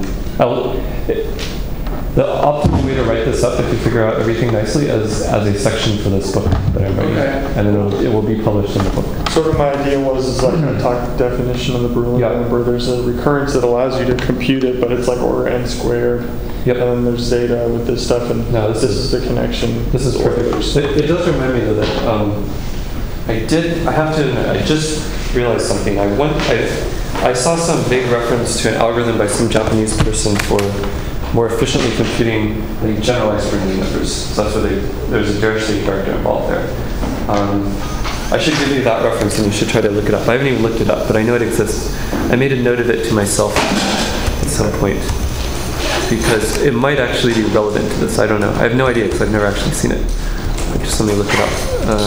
Speaker 2: the optimal way to write this up, if you figure out everything nicely, is as a section for this book that I'm writing, and then it will be published in the book.
Speaker 4: Sort of my idea was like a talk definition of the Brillouin number. There's a recurrence that allows you to compute it, but it's like order n squared. Yep. And then there's zeta with this stuff, and this is the connection.
Speaker 2: This is perfect. It does remind me though that I just realized something. I saw some vague reference to an algorithm by some Japanese person for more efficiently computing the generalized Bernoulli numbers. So that's what there's a Dirichlet character involved there. I should give you that reference and you should try to look it up. I haven't even looked it up, but I know it exists. I made a note of it to myself at some point because it might actually be relevant to this. I don't know. I have no idea because I've never actually seen it. But just let me look it up.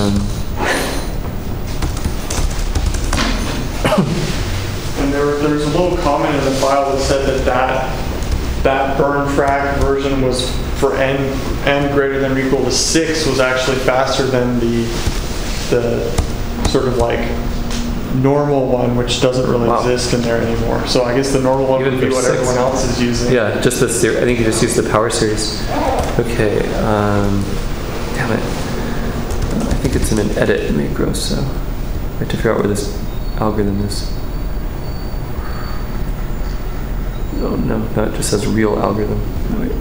Speaker 4: And there's a little comment in the file that said that burn frac version was for n greater than or equal to 6 was actually faster than the sort of like normal one, which doesn't really exist in there anymore. So I guess the normal one would be what everyone else is using.
Speaker 2: Yeah, just this. I think you just use the power series. Okay. Damn it. I think it's in an edit macro, so I have to figure out where this algorithm is. Oh, no, it just says real algorithm. Wait.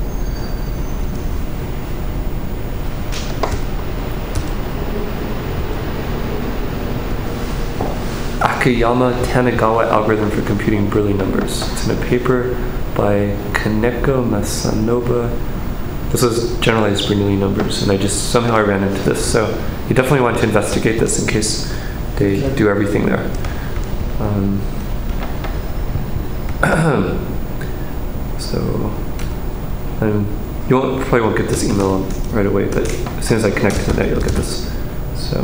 Speaker 2: Akiyama Tanagawa algorithm for computing Bernoulli numbers. It's in a paper by Kaneko Masanobu. This was generalized Bernoulli numbers, and somehow I ran into this. So you definitely want to investigate this in case they do everything there. You probably won't get this email right away, but as soon as I connect to that, you'll get this. So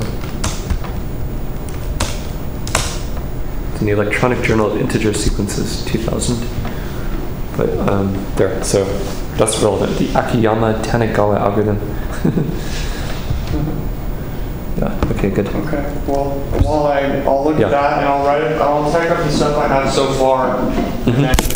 Speaker 2: it's in the Electronic Journal of Integer Sequences, 2000. But there, so that's relevant. The Akiyama Tanagawa algorithm. Yeah. Okay. Good.
Speaker 4: Okay. Well, I'll look at that and I'll type up the stuff I have so far, and then